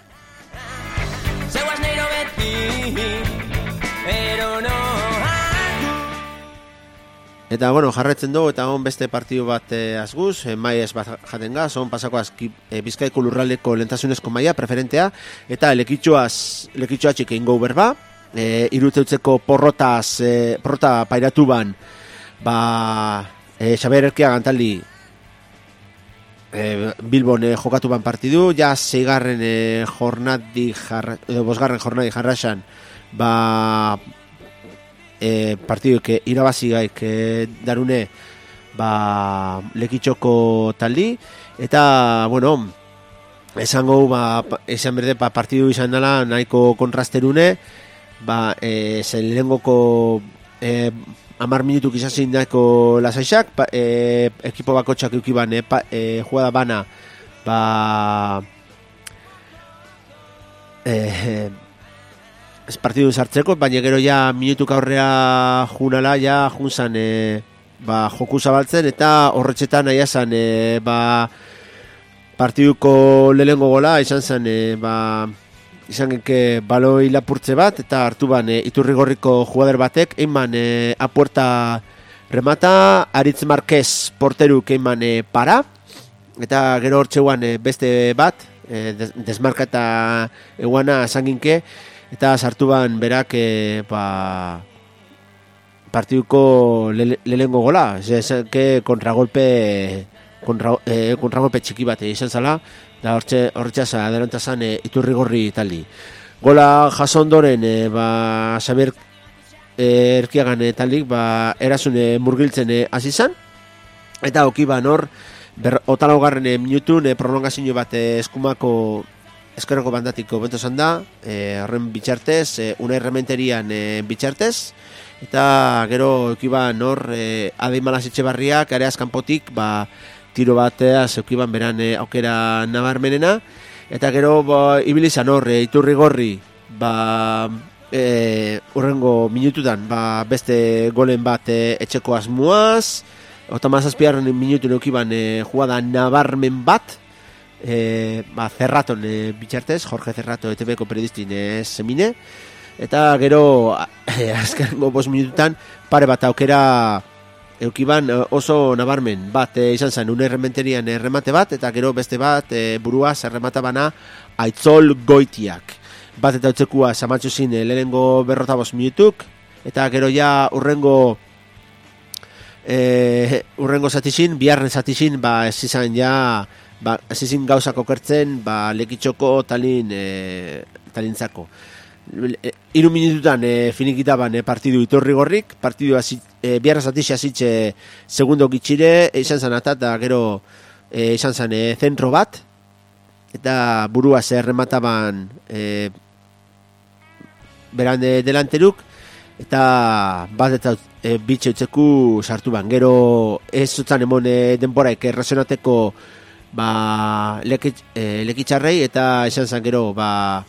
Eta, bueno, jarretzen dugu, eta on beste partidu bat eh, azguz, eh, maiez bat jaten gaz, on pasako azki, eh, Bizkaiko lurraldeko lentasunezko maia, preferentea, eta lekitxoaz, lekitxoa txik egin gau berba, eh, iruteutzeko porrotaz, eh, porrota pairatu ban, ba, eh, Xabier Erkia gantaldi, eh, Bilbon eh, jokatu ban partidu, ja zeigarren eh, jornadi jarra, eh, bosgarren jornadi jarraxan, ba, E, partiduek irabazi gaik e, darune ba, lekitxoko taldi, eta bueno, esango ba, esan berde ba, partidu izan dela nahiko kontrasterune, ba, e, zen lehengoko e, amar minutuk izazin nahiko lasaixak, ba, e, ekipo bakotxak eukiban e, pa, e, jugada bana ba e, ez partidu sartzeko, baina gero ja minutuk aurrea junala, ja junzan e, ba, joku zabaltzen, eta horretxetan nahi esan e, ba, partiduko lehengo gola, izan zen e, ba, izan genke baloi lapurtze bat, eta hartu ban e, Iturrigorriko jugader batek, einman e, apuerta remata, Aritz Marquez porteruk einman e, para, eta gero hortxeuan e, beste bat, e, des, desmarka eta eguana sanginke, eta sartu ban berak e, ba, partiduko le, lehengo gola, ez que kontragolpe kontra, e, kontragolpe txiki bat izan zala, da horretxaz adelantazan e, Iturrigorri taldi. Gola jaso ondoren e, ba, Xabier e, Erkiagan e, taldik ba, erazune murgiltzen hasi e, zan, eta okiban hor otalaugarren e, minutun e, prolongazio bat e, eskumako eskerreko bandatiko bentozan da, horren e, bitxartez, e, Unai Rementerian e, bitxartez, eta gero eukiban hor e, Adei Malasitxe Barriak, areaz kanpotik, ba, tiro batea zeukiban beran e, aukera nabarmenena, eta gero ba, ibilizan hor, e, Iturrigorri, ba, e, urrengo minututan, ba, beste golen bat e, etxeko asmuaz, otamazazpiarren minutu eukiban e, jugada nabarmen bat, E, ba, Zerraton e, bitxartez, Jorge Zerrato E T Bko periodistin e, semine, eta gero e, azkengo bost minututan pare bat aukera eukiban oso nabarmen bat e, izan zen Unai Rementerian erremate bat, eta gero beste bat e, buruaz erremata bana Aitzol Goitiak bat, eta utzekua zamatzu zin e, lehenengo berrota bost minutuk, eta gero ja urrengo e, urrengo zatizin, biharren zatizin, ba ez izan ja ba, ez izin gauzak okertzen, ba, lekitxoko talin, e, talintzako. E, iru minututan e, finikitaban e, partidu Iturrigorrik, partidu e, biarra zatixe azitxe segundo gitxire, e, izan zan atat, da gero e, izan zan e, zentro bat, eta burua zerremataban e, beran de, delanteruk, eta bat eta e, bitxe utzeku sartu ban. Gero ez zutzen emon e, denboraik errazionateko ba, lekit, e, lekitxarrei, eta esan zan gero ba,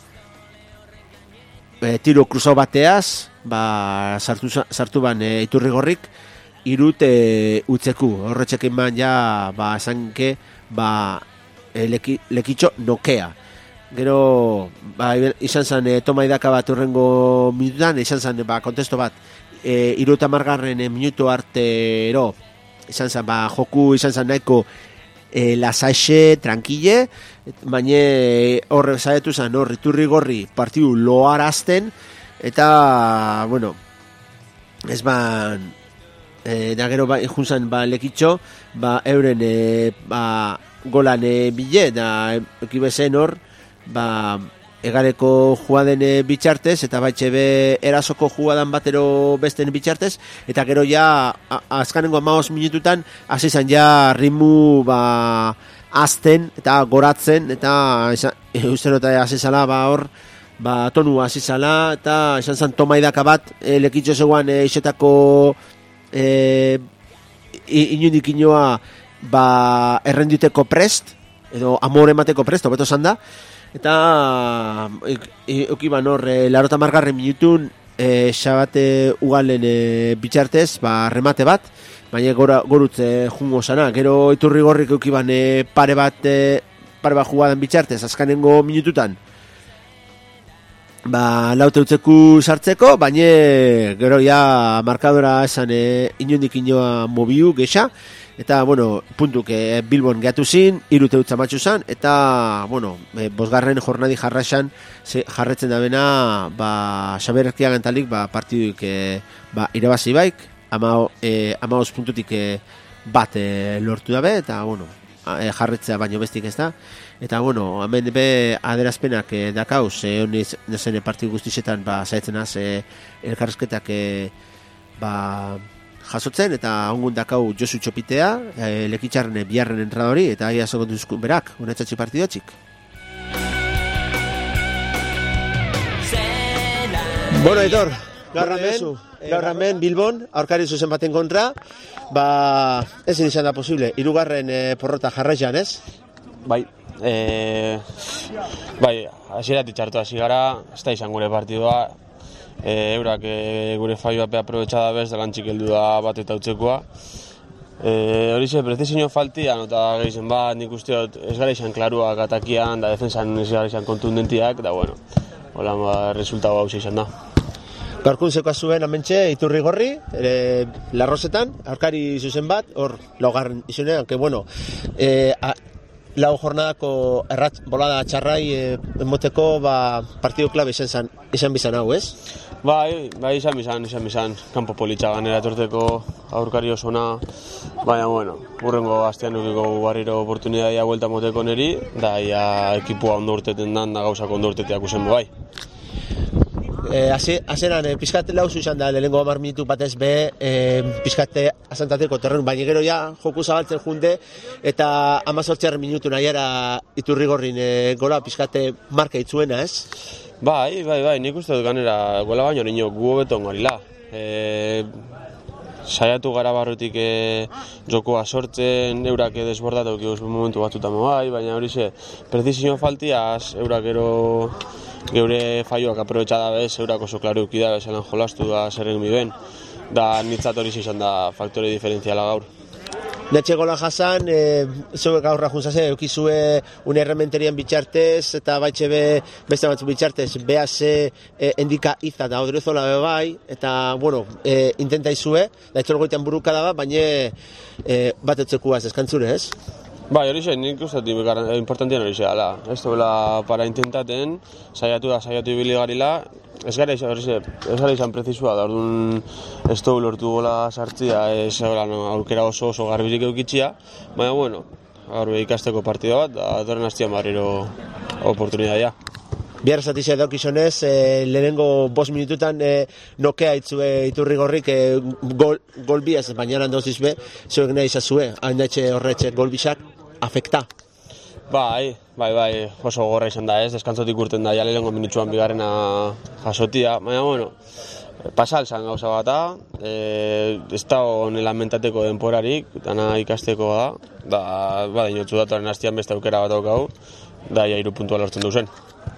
e, tiro kruzau bateaz, ba, sartu, sartu ban e, Iturrigorrik, irut e, utzeku. Horretxekin man ja, ba, esanke, ba, e, leki, lekitxo nokea. Gero, ba, izan zen e, toma idaka bat urrengo minututan, izan zen, ba, kontesto bat, e, iruta margarren e, minutu artero, izan zen, ba, joku izan zen nahiko e, lasaixe, tranquille, baina horre zaetu zen, hor, Iturrigorri partidu loarazten, eta, bueno, ez ban, e, da gero, ba, junzan, ba, lekitxo, ba, euren, e, ba, golan e, bile, da, ekibezen hor, ba, egareko jugaden bitxartez, eta baitxe be erasoko jugadan batero besten bitxartez, eta gero ja, azkanengo amaos minututan, hasi zan ja ritmu, ba, azten, eta goratzen, eta uste nota hasi zala, ba, hor, ba, tonu hasi zala, eta esan zan tomaidaka bat, e, lekitxo zegoan e, isetako e, inundik inoa, ba, errenditeko prest, edo amore emateko prest, hobeto zan da, eta eukiban hor, e, larota margarren minutun e, xabate ugalen e, bitxartez, ba, remate bat, baina gora, gorutze jungo sana. Gero Iturrigorrik eukiban e, pare bat e, pare bat jugadan bitxartez, azkanengo minututan, ba, laute utzeku sartzeko, baina gero ja markadora esan e, inundik inoa mobiu gexa, eta, bueno, puntuk e, Bilbon gehatu zin, irute utza matxu zan, eta, bueno, e, bosgarren jornadi jarraxan jarretzen da bena, ba, Xabier Erkiagantalik, ba, partiduik e, ba, irabazi baik, ama, e, amaoz puntutik e, bat e, lortu dabe, eta, bueno, e, jarretzea baino bestik ez da, eta, bueno, hemen be aderazpenak e, dakauz, e, honiz nezen partidu guztizetan, ba, zaitzen az, e, elkarrezketak, e, ba, jasotzen, eta ongun dakau Josu Txopitea, e, lekitxarren biharren entradori, eta aia segonduzkun berak, unetzatzi partidotxik. Bueno, Aitor, gaur hemen, gaur hemen Bilbon, aurkari zuzen baten kontra, ba, ezin izan da posible, hirugarren e, porrota jarraian, ez? Bai, e, bai, hasieratik txartu hasi gara, ez da izan gure partidua, E, eurak e, gure faioa pe aprobetxada bez, delantxik heldu da bat eta utzekoa. E, hori ze, prezizio faltian, eta gehizen bat, nik usteot, ez gara izan klaruak atakian, da defensan ez gara izan kontundentiak, da bueno, hola, ba, resultago hau izan da. Gaurkuntzeko zuen amentxe Iturrigorri, ere, larrozetan, aurkari zuzen bat, hor, laugarren izunean, que bueno, e, a, lau jornadako erratz, bolada txarrai e, emoteko, ba, partido klabe izan, zan, izan bizan hau, ez? Bai, bai, izan bizan, izan bizan, kanpo politxa ganera etorteko aurkari osona, baina, bueno, burrengo astean dukiko barriro oportunidadia buelta moteko neri, da, ia ekipua ondo urteten dan, da gauzak ondo urteteak usen bai. Eh, Azeran, eh, pizkate lauzu izan da, lehenengo hamar minutu batez be, eh, pizkate azantateko terren, baina gero ja joku zabaltzen junde, eta amazortziarren minutu nahiara Iturrigorrin eh, gola pizkate marka itzuena, ez? Bai, bai, bai, nik uste dut ganera gola baino niño gu hobeton gorila. E, saiatu gara barrutik e, jokoa sortzen, eurak desbordatu eus momentu batzutan bai, baina hori ze, prezizio faltiaz, eurak ero geure faioak aprobetxada bez, eurak oso klaru eukida bezalan jolastu da zerren biben, da nitzat hori izan da faktore diferentziala gaur. Netxe gola jasan, e, zeuek gaurra juntzase, eukizue une errementerian bitxartez, eta baitxe be, beste batzu bitxartez, behase e, endika iza da odrezola be bai, eta, bueno, e, intenta izue, da etxolgoitean buruka da, baina e, bat etzekuaz eskantzure, ez? Bai, hori zen, nik uste importantien hori zela. Ez duela para intentaten, saiatu da, saiatu ibili garila, ez gara izan, hori zen, ez gara izan prezizua da, orduan ez dugu lortu gola sartzia, ez gara no, aurkera oso oso garbizik eukitxia, baina, bueno, gaur ikasteko partida bat, da dorren hastian barriro oportunidadia. Bihar zatizia daukizonez, e, lehenengo bost minututan e, nokea itzue Iturrigorrik e, gol, gol biaz, baina handoziz be, zuek nahi izazue, hain daitxe horretxe gol bizak afekta. Bai, bai, bai, oso gorra izan da ez, deskantzotik urten da, jale lehenko minutsuan bigarrena jasotia, baina, bueno, pasal zan gauza bata, e, ez da honela mentateko denporarik, dana ikasteko da, da, ba, dinotzu datuaren hastian beste aukera bat aukau, da, ja, iru puntua lortzen duzen.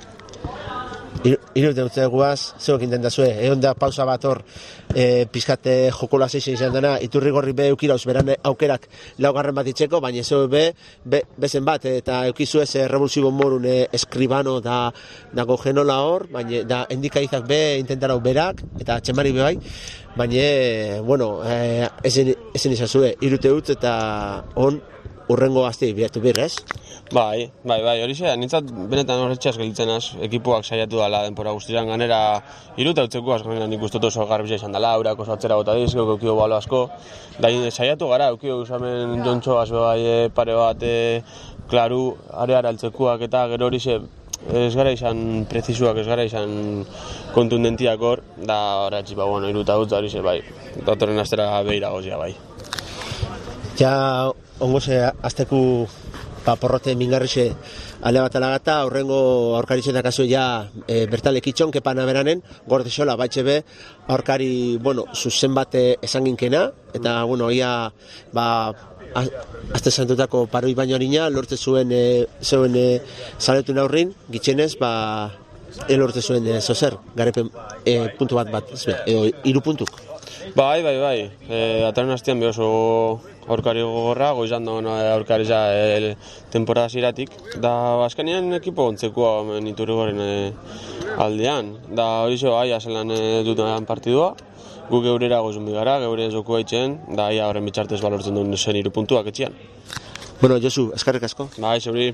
Iru dut guaz, zeuk intentazue, egon da pausa bat hor, e, pizkate jokola zeixe izan dena, iturri gorri be eukirauz beran aukerak laugarren bat itxeko, baina zeu be, be, bezen bat, eta eukizu ez revulsibo morun e, eskribano da, dago genola hor, baina da endikaizak be intentarau berak, eta txemari be bai, baina, bueno, e, ezen, ezen izazue, irute utz eta on, urrengo gazti bihatu bir, ez? Bai, bai, bai, hori zean, nintzat benetan horretxeaz gelditzen az, ekipuak saiatu dela denpora guztiran ganera, iruta utzeko az, ganera nik ustut oso garbizia izan dela, eurak oso atzera gota diz, gauko eukio balo asko, da saiatu gara, eukio usamen jontxo azo bai, pare bat, e, klaru, areara altzekuak eta gero hori ze, ez gara izan prezisuak, ez gara izan kontundentiak hor, da horatzi, ba, bueno, iruta utza hori ze, bai, datorren astera behira gozia, bai. Ja, ongo ze, azteku pa porrote mingarrixe ale bat alagata, horrengo aurkari zetakazu ja e, bertalek itxon, kepana beranen, gorde xola, baitxe be, aurkari, bueno, zuzen bate esan ginkena, eta, bueno, ia, ba, azte zantutako paroi baino harina, lortze zuen, e, zeuen e, zaletun aurrin, gitxenez, ba, e lortze zuen e, zozer, garepen e, puntu bat bat, ez be, e, iru puntuk. Bai, bai, bai, e, ataren hastian be oso aurkari gogorra, goizan dagoen aurkari za e, temporada ziratik, da azkenean ekipo ontzekoa iturri goren e, aldean, da hori zo, aia zelan e, duten partidua, gu geurera gozun bigara, geure zokua itxen, da aia horren bitxartez balortzen duen zen iru puntuak etxian. Bueno, Josu, eskarrik asko. Bai, zeuri.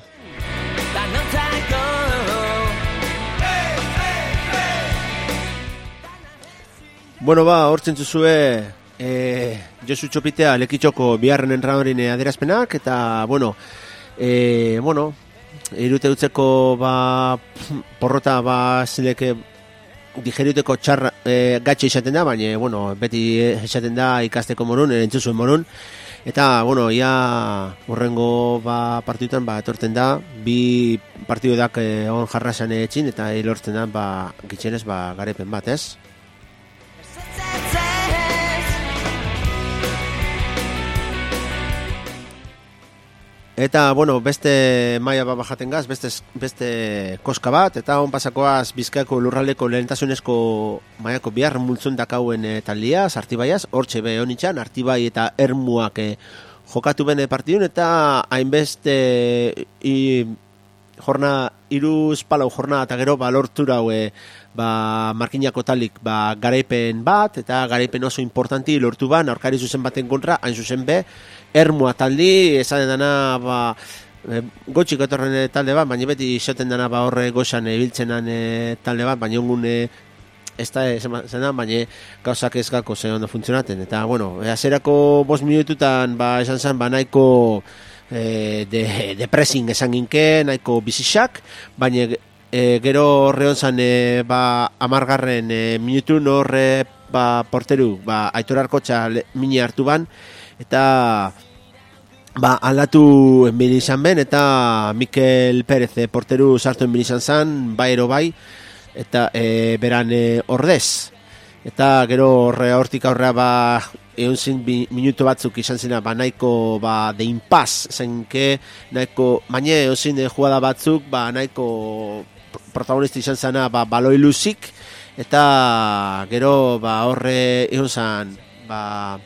Bueno, ba, hortzen zuzue e, Josu Txopitea lekitxoko biharren enradorin adierazpenak, eta, bueno, e, bueno, irute utzeko, ba, porrota, ba, zileke digeriuteko txarra e, gatxe izaten da, baina, bueno, beti izaten da ikasteko morun, entzuzuen morun, eta, bueno, ia horrengo, ba, partidutan, ba, etorten da, bi partidudak e, on jarrasan etxin, eta hilortzen da, ba, gitxenez, ba, garepen bat, ez? Eta, bueno, beste maila bat bajaten gaz, beste, beste koska bat, eta on pasakoaz Bizkaiko lurraldeko lehentasunezko mailako bihar multzun dakauen e, taldia, Artibaiaz, hortxe be honitxan, Artibai eta Ermuak e, jokatu bene partidun, eta hainbeste i, jorna, iruz palau jorna eta gero balortura haue, ba, markinako talik ba, garaipen bat, eta garaipen oso importanti lortu ban, aurkari zuzen baten kontra, hain zuzen be, Ermua taldi, esaten dana, ba, e, gotxik etorren e, talde bat, baina beti isoten dana ba, horre goxan ebiltzenan e, talde bat, baina ongun e, ez da zen da, baina gauzak ez gako zen ondo funtzionaten. Eta, bueno, azerako bost minututan, ba, esan zen, ba, nahiko e, de, de pressing esan ginke, nahiko bizisak, baina e, gero horre onzan, e, ba, amargarren e, minutun horre, ba, porteru, ba, Aitor Arkotxa mini hartu ban, eta ba, aldatu enbin izan ben, eta Mikel Pérez e, porteru sartu enbin izan zan, bai ero bai, eta e, beran e, ordez. Eta gero horre hortik aurrea ba, egun zin minutu batzuk izan zena, ba, nahiko ba, de impaz, zenke, nahiko, baina egun zin jugada batzuk, ba, nahiko protagonista izan zena, ba, baloi luzik, eta gero ba, horre egun zan, ba,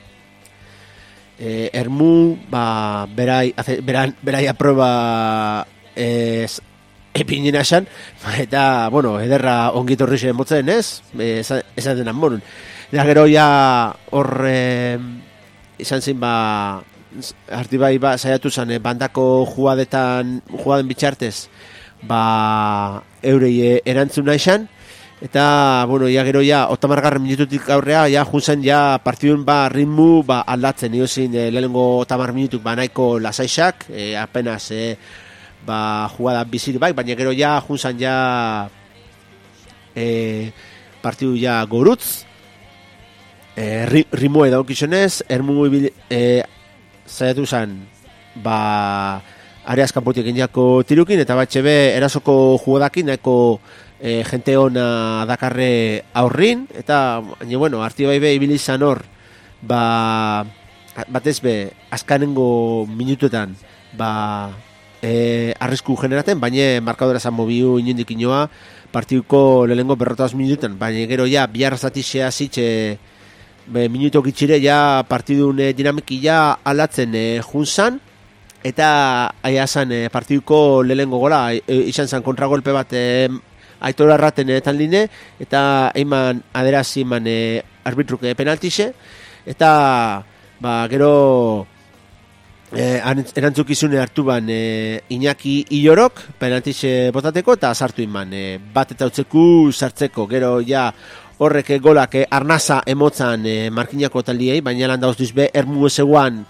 E, Ermu, ba, berai, aze, beran, berai aproba e, epinen asan, eta, bueno, ederra ongitorri zen motzen, ez? E, esan denan morun. Eta gero ja hor e, izan zin, ba, Artibai ba, saiatu zen, e, bandako jugadetan, jugaden bitxartez, ba, eurei e, erantzuna izan, eta, bueno, ja gero ja, otamargarren minututik aurrea, ja, junzen, ja, partidun, ba, ritmu, ba, aldatzen, nio zin, e, lehenengo otamar minutuk, ba, nahiko lasaixak, e, apenas, e, ba, jugada bizir bai, baina gero ja, junzen, ja, e, partidu, ja, gorutz, e, ritmu edaukizionez, ermu ibil, e, zaiatu zen, ba, areaz kanpotik indiako tirukin, eta batxe be erasoko jugodakin, nahiko e, jente ona dakarre aurrin, eta, baina, bueno, Artibai be ibili izan hor, ba, batez be, azkanengo minutuetan, ba, e, arrisku generaten, baina markadora zan mobiu inundik inoa, partiduko lehenengo berrotaz minututan, baina gero ja, bihar zatixea zitxe, be, minuto gitxire, ja, partidun e, dinamiki ja alatzen e, junzan, eta aia zan e, partiduko lehenengo gola, e, izan zan kontragolpe bat e, Aitor Arraten etan line, eta eiman aderazi eman e, arbitruke penaltixe, eta ba, gero e, erantzukizune hartu ban e, Iñaki Illorok penaltixe botateko, eta sartu eman e, bat eta utzeku sartzeko, gero ja horrek golak e, arnaza emotzan e, markinako taldiei, baina lan dauz duzbe ermu ezeguan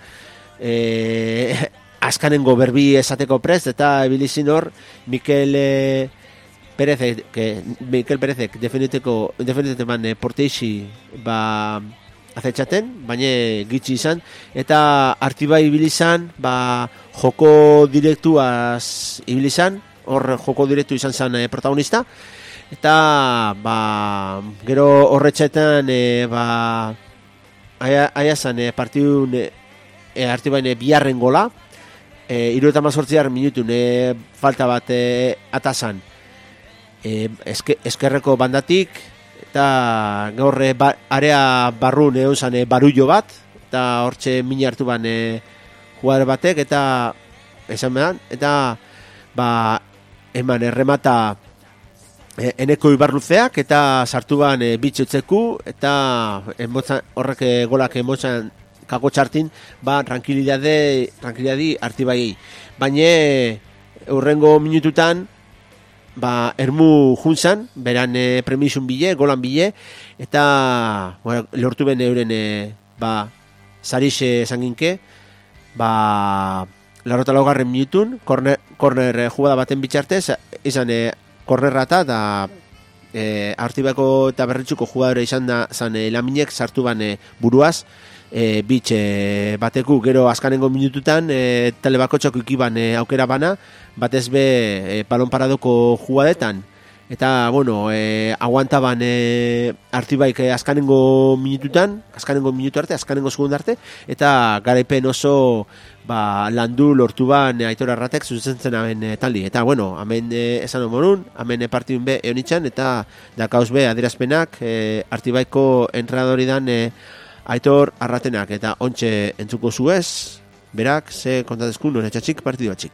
e, azkanengo berbi esateko prest, eta ebilizin hor Mikel e, Perezek, que, Mikel Perezek defendeteko, defendeteko man e, porteixi ba, azetxaten, baina gitxi izan, eta Artibai ibilizan, ba, joko direktuaz ibilizan, hor joko direktu izan zen e, protagonista, eta ba, gero horretxetan e, ba, aia, aia zan e, partidun e, Artibain e, biharren gola, e, iru eta mazortziar minutun e, falta bat e, atazan e, eske, eskerreko bandatik, eta gaur e, ba, area barrun egon zan e, barullo bat, eta hortxe mini hartu ban e, jugador batek, eta esan behan, eta ba, eman erremata e, eneko ibarluzeak, eta sartu ban e, bitxotzeku, eta emotzan, horrek e, golak emotzan kako txartin, ba, tranquilidade, tranquilidadi Artibai. Baina, urrengo minututan, ba, ermu juntzan, beran e, premisun bile, golan bile, eta bueno, lortu ben euren, e, ba, sarixe zanginke, ba, larota laugarren minutun, korner, korner e, jugada baten bitxartez, izan e, kornerrata, eta e, Artibaiko eta berritxuko jugadore izan da, zan e, laminek sartu ban e, buruaz, E, bitx e, bateku gero azkanengo minututan e, tale bakotxako ikiban e, aukera bana batez be e, balon paradoko jugadetan, eta bueno e, aguantaban e, Artibaik e, azkanengo minututan azkanengo minutu arte, azkanengo segundu arte, eta garaipen oso ba, landu lortu ban e, Aitor Arratek zuzentzen aben e, taldi, eta bueno, hemen e, esan omorun, hemen e, partidun be eonitzen, eta dakauz be adirazpenak e, Artibaiko entrenadori dan e, Aitor Arratenak, eta ontxe entzuko zuez, berak, ze kontatezku nore txatxik partidu atxik.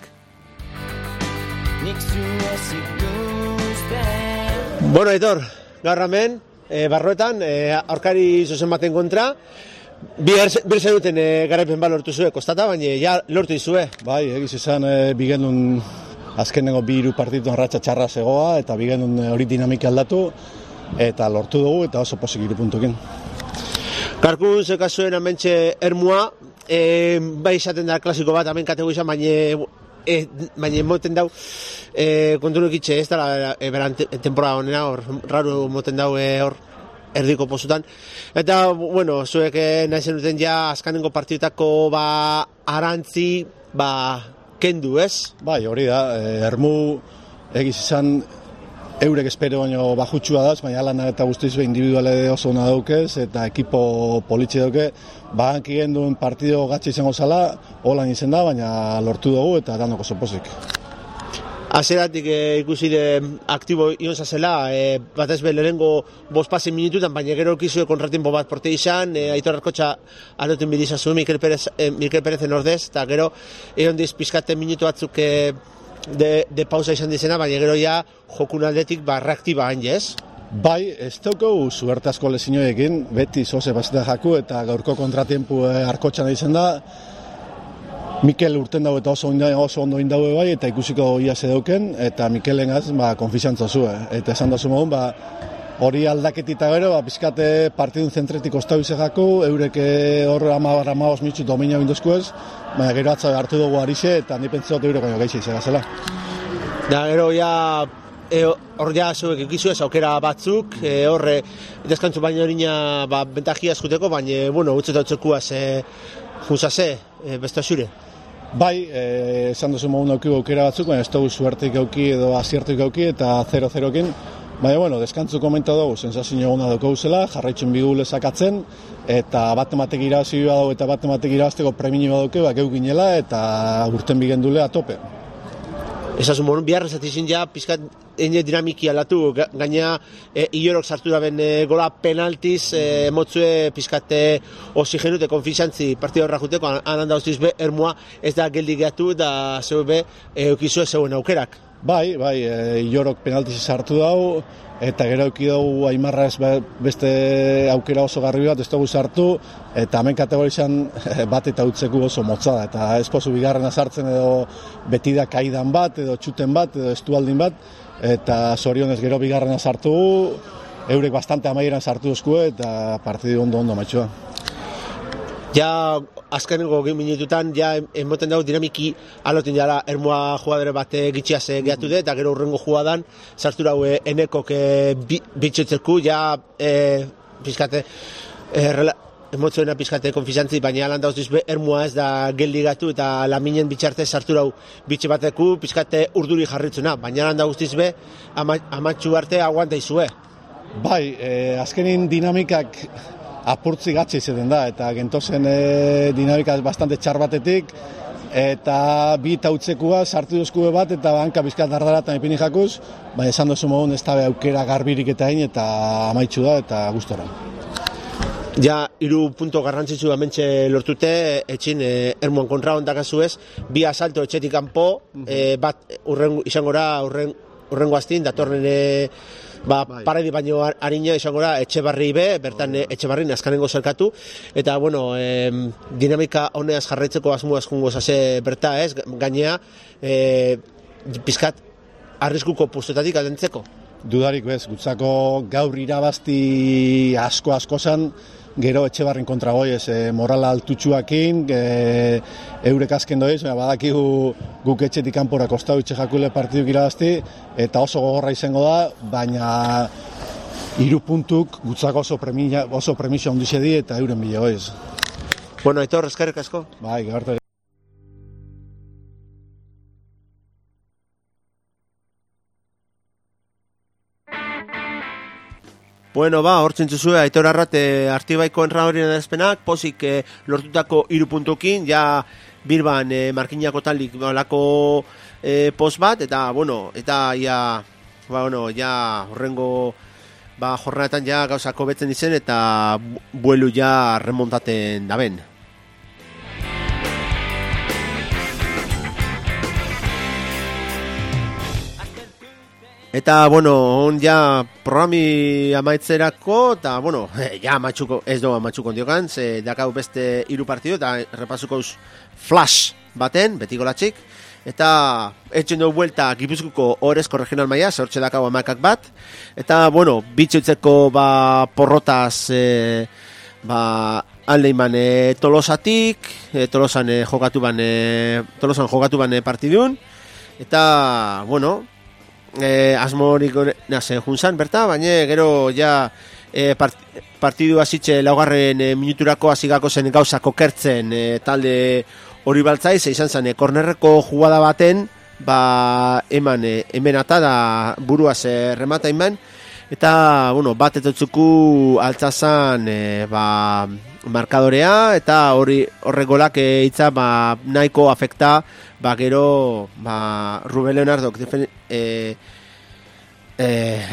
Bueno, Aitor, gaur hemen, e, barroetan, e, aurkari zuzen baten kontra, bir zenuten e, garaipen ba lortu zue, kostata, baina ja lortu izue. Bai, egiz izan, e, bigendun azkenengo bi hiru partidun ratxa txarra zegoa, eta bigendun hori e, dinamika aldatu, eta lortu dugu, eta oso posik iru puntukin. Karkun zekazuen amentxe ermua, e, bai izaten da klasiko bat, hemen kategoria, baina e, baina moten dau e, kontunek itxe, ez da e, beran temporada honena, hor, raro moten dau e, hor erdiko pozutan. Eta, bueno, zuek e, nahi zenuten ja azkanengo partidutako ba, arantzi, ba, kendu, ez? Bai, hori da, e, ermu egiz izan eurek espero baino bajutxua daz, baina lan eta guztiz individuale oso ona daukez, eta ekipo politxe dauke, ba hanki genduen partido gatxe izango zala, holan izen da, baina lortu dugu eta danoko sopozik. Azeratik e, ikusi de aktibo ion zazela, e, batez be lehenengo bost pasen minututan, baina gero okizue kontratimpo bat porte izan, e, Aitor Arkotxa anoten bidizazu Mikel Perez, e, Mikel Perezen ordez, eta gero egon diz pizkate minutu batzuk e, De, de pausa izan dizena, baina gero ja jokun aldetik ba, reaktiba hain, ez? Bai, ez dauko zuerte asko lezinoekin, beti zoze bazeta jaku, eta gaurko kontratiempu e, Arkotxan izan da, Mikel urten dago eta oso, oso ondo indau bai, eta ikusiko ia zedeuken, eta Mikelen az, ba, konfizantza zue, eta esan da zumogun, ba, hori aldaketita gero, ba, bizkate partidun zentretik ostau ize jaku, eureke hor amabar amabos mitzu domina binduzko ez, baina gero atza hartu dugu arixe, eta ni pentsatu eureko baino gaixe izan zela. Da, gero ja, e, hor ja zuek ikizu ez aukera batzuk, e, horre, deskantzu baino horina ba, bentajia eskuteko, baina, bueno, utzetan txekuaz, e, junzase, e, beste xure. Bai, eh, esan duzu mogun auki aukera batzuk, baina ez dugu suertik auki edo aziertik auki eta zero zerokin. Baina, bueno, deskantzu komenta dugu, sensazio eguna dugu zela, jarraitzen bigu lezakatzen, eta bat ematek irabazi dugu eta bat ematek irabazteko premini baduke, ba, geu ginela eta urten bigendule atope. Esasun morun, biharren zatizin ja, pizkat ene dinamiki alatu, gaina e, Iorok sartu da ben e, gola penaltiz, e, emotzue pizkate oxigenu eta konfizantzi partido horra juteko, anan dauztiz be, ermua ez da geldi gehatu da zeu be, eukizue zeuen aukerak. Bai, bai, e, Iorok penaltiz sartu dau, eta gero euki dugu Aimarra ez beste aukera oso garbi bat ez dugu sartu, eta hemen kategorizan bat eta utzeko oso motza da, eta ez pozu bigarrena sartzen edo beti da kaidan bat, edo txuten bat, edo estualdin bat, eta zorionez gero bigarrena sartu, eurek bastante amaieran sartu duzku, eta partidu ondo ondo matxua. Ja, azkenengo gin minututan, ja, emoten dago dinamiki alotin jala ermua jugadore bat gitxiaz gehatu de, eta gero urrengo jugadan, sartu dago enekok bi, bitxetzeku, ja, e, pizkate, e, rela, emotzuena pizkate konfizantzi, baina alan dauz dizbe, ermua ez da geldi gatu, eta laminen bitxarte sartu dago bitxe bateku, pizkate urduri jarritzuna, baina alan dauz dizbe, ama, amatxu arte aguanta izue. Bai, e, azkenin dinamikak apurtzi gatzi izaten da, eta gentozen e, dinamika bastante txar batetik, eta bi tautzekua sartu duzkue bat, eta banka bizkat dardaratan ipini jakuz, baina esan duzu mogun ez da aukera garbirik eta hain, eta amaitxu da, eta gustora. Ja, hiru punto garrantzitsu amentxe lortute, etxin e, ermuan kontra ondakazu ez, bi asalto etxetik kanpo, e, bat urren, izangora urren, urrengo aztin, datorren e, ba, bai. Paradi baino harina izango da Etxebarri be, bertan bai. Etxebarrin azkanengo zerkatu, eta bueno, e, dinamika honeaz jarraitzeko asmuaz jungo zase berta ez, gainea, e, pizkat arriskuko pustetatik aldentzeko. Dudarik bez, gutzako gaur irabazti asko asko zan, gero Etxebarrin kontra goiez, e, morala altutxuakin, e, eurek azken doiz, badakigu guk etxetik kanpora kostau itxe jakule partiduk irabazti, eta oso gogorra izango da, baina hiru puntuk gutzako oso premia, oso premisa ondixe di, eta euren bile goiz. Bueno, Aitor, eskerrik asko. Bai, gaurtu. Bueno, ba, hortzen zuzue, Aitor Arrate Artibaiko enradorien adazpenak, pozik eh, lortutako hiru puntukin, ja Bilban eh, markinako talik balako eh, post bat, eta, bueno, eta ja, ba, bueno, ja horrengo ba, jornaetan ja gauzako betzen izen, eta buelu ja remontaten daben. Eta, bueno, on ja programi amaitzerako, eta, bueno, ja amatxuko, ez doa amatxuko ondiokan, ze dakau beste hiru partidu, eta repasukoz flash baten, betiko latxik, eta etxen dugu buelta Gipuzkoako Orezko Regional Maia, zehortxe dakau amakak bat, eta, bueno, bitxutzeko ba, porrotaz, e, ba, aldeiman e, Tolosatik, e, Tolosan e, jokatu bane, Tolosan jokatu bane partidun, eta, bueno, Eh, asmorik naze junzan berta, baina gero ja eh, part, partidu hasitxe laugarren eh, minuturako hazigako zen gauzako kertzen eh, talde hori baltzaiz, izan zen eh, kornerreko jugada baten ba, eman, eh, hemen ata da buruaz eh, remata eman, eta bueno, bat etotzuku altzazan eh, ba, markadorea, eta hori horrek golak eh, itza ba, nahiko afekta ba, gero ba, Ruben Leonardok defen, e, e,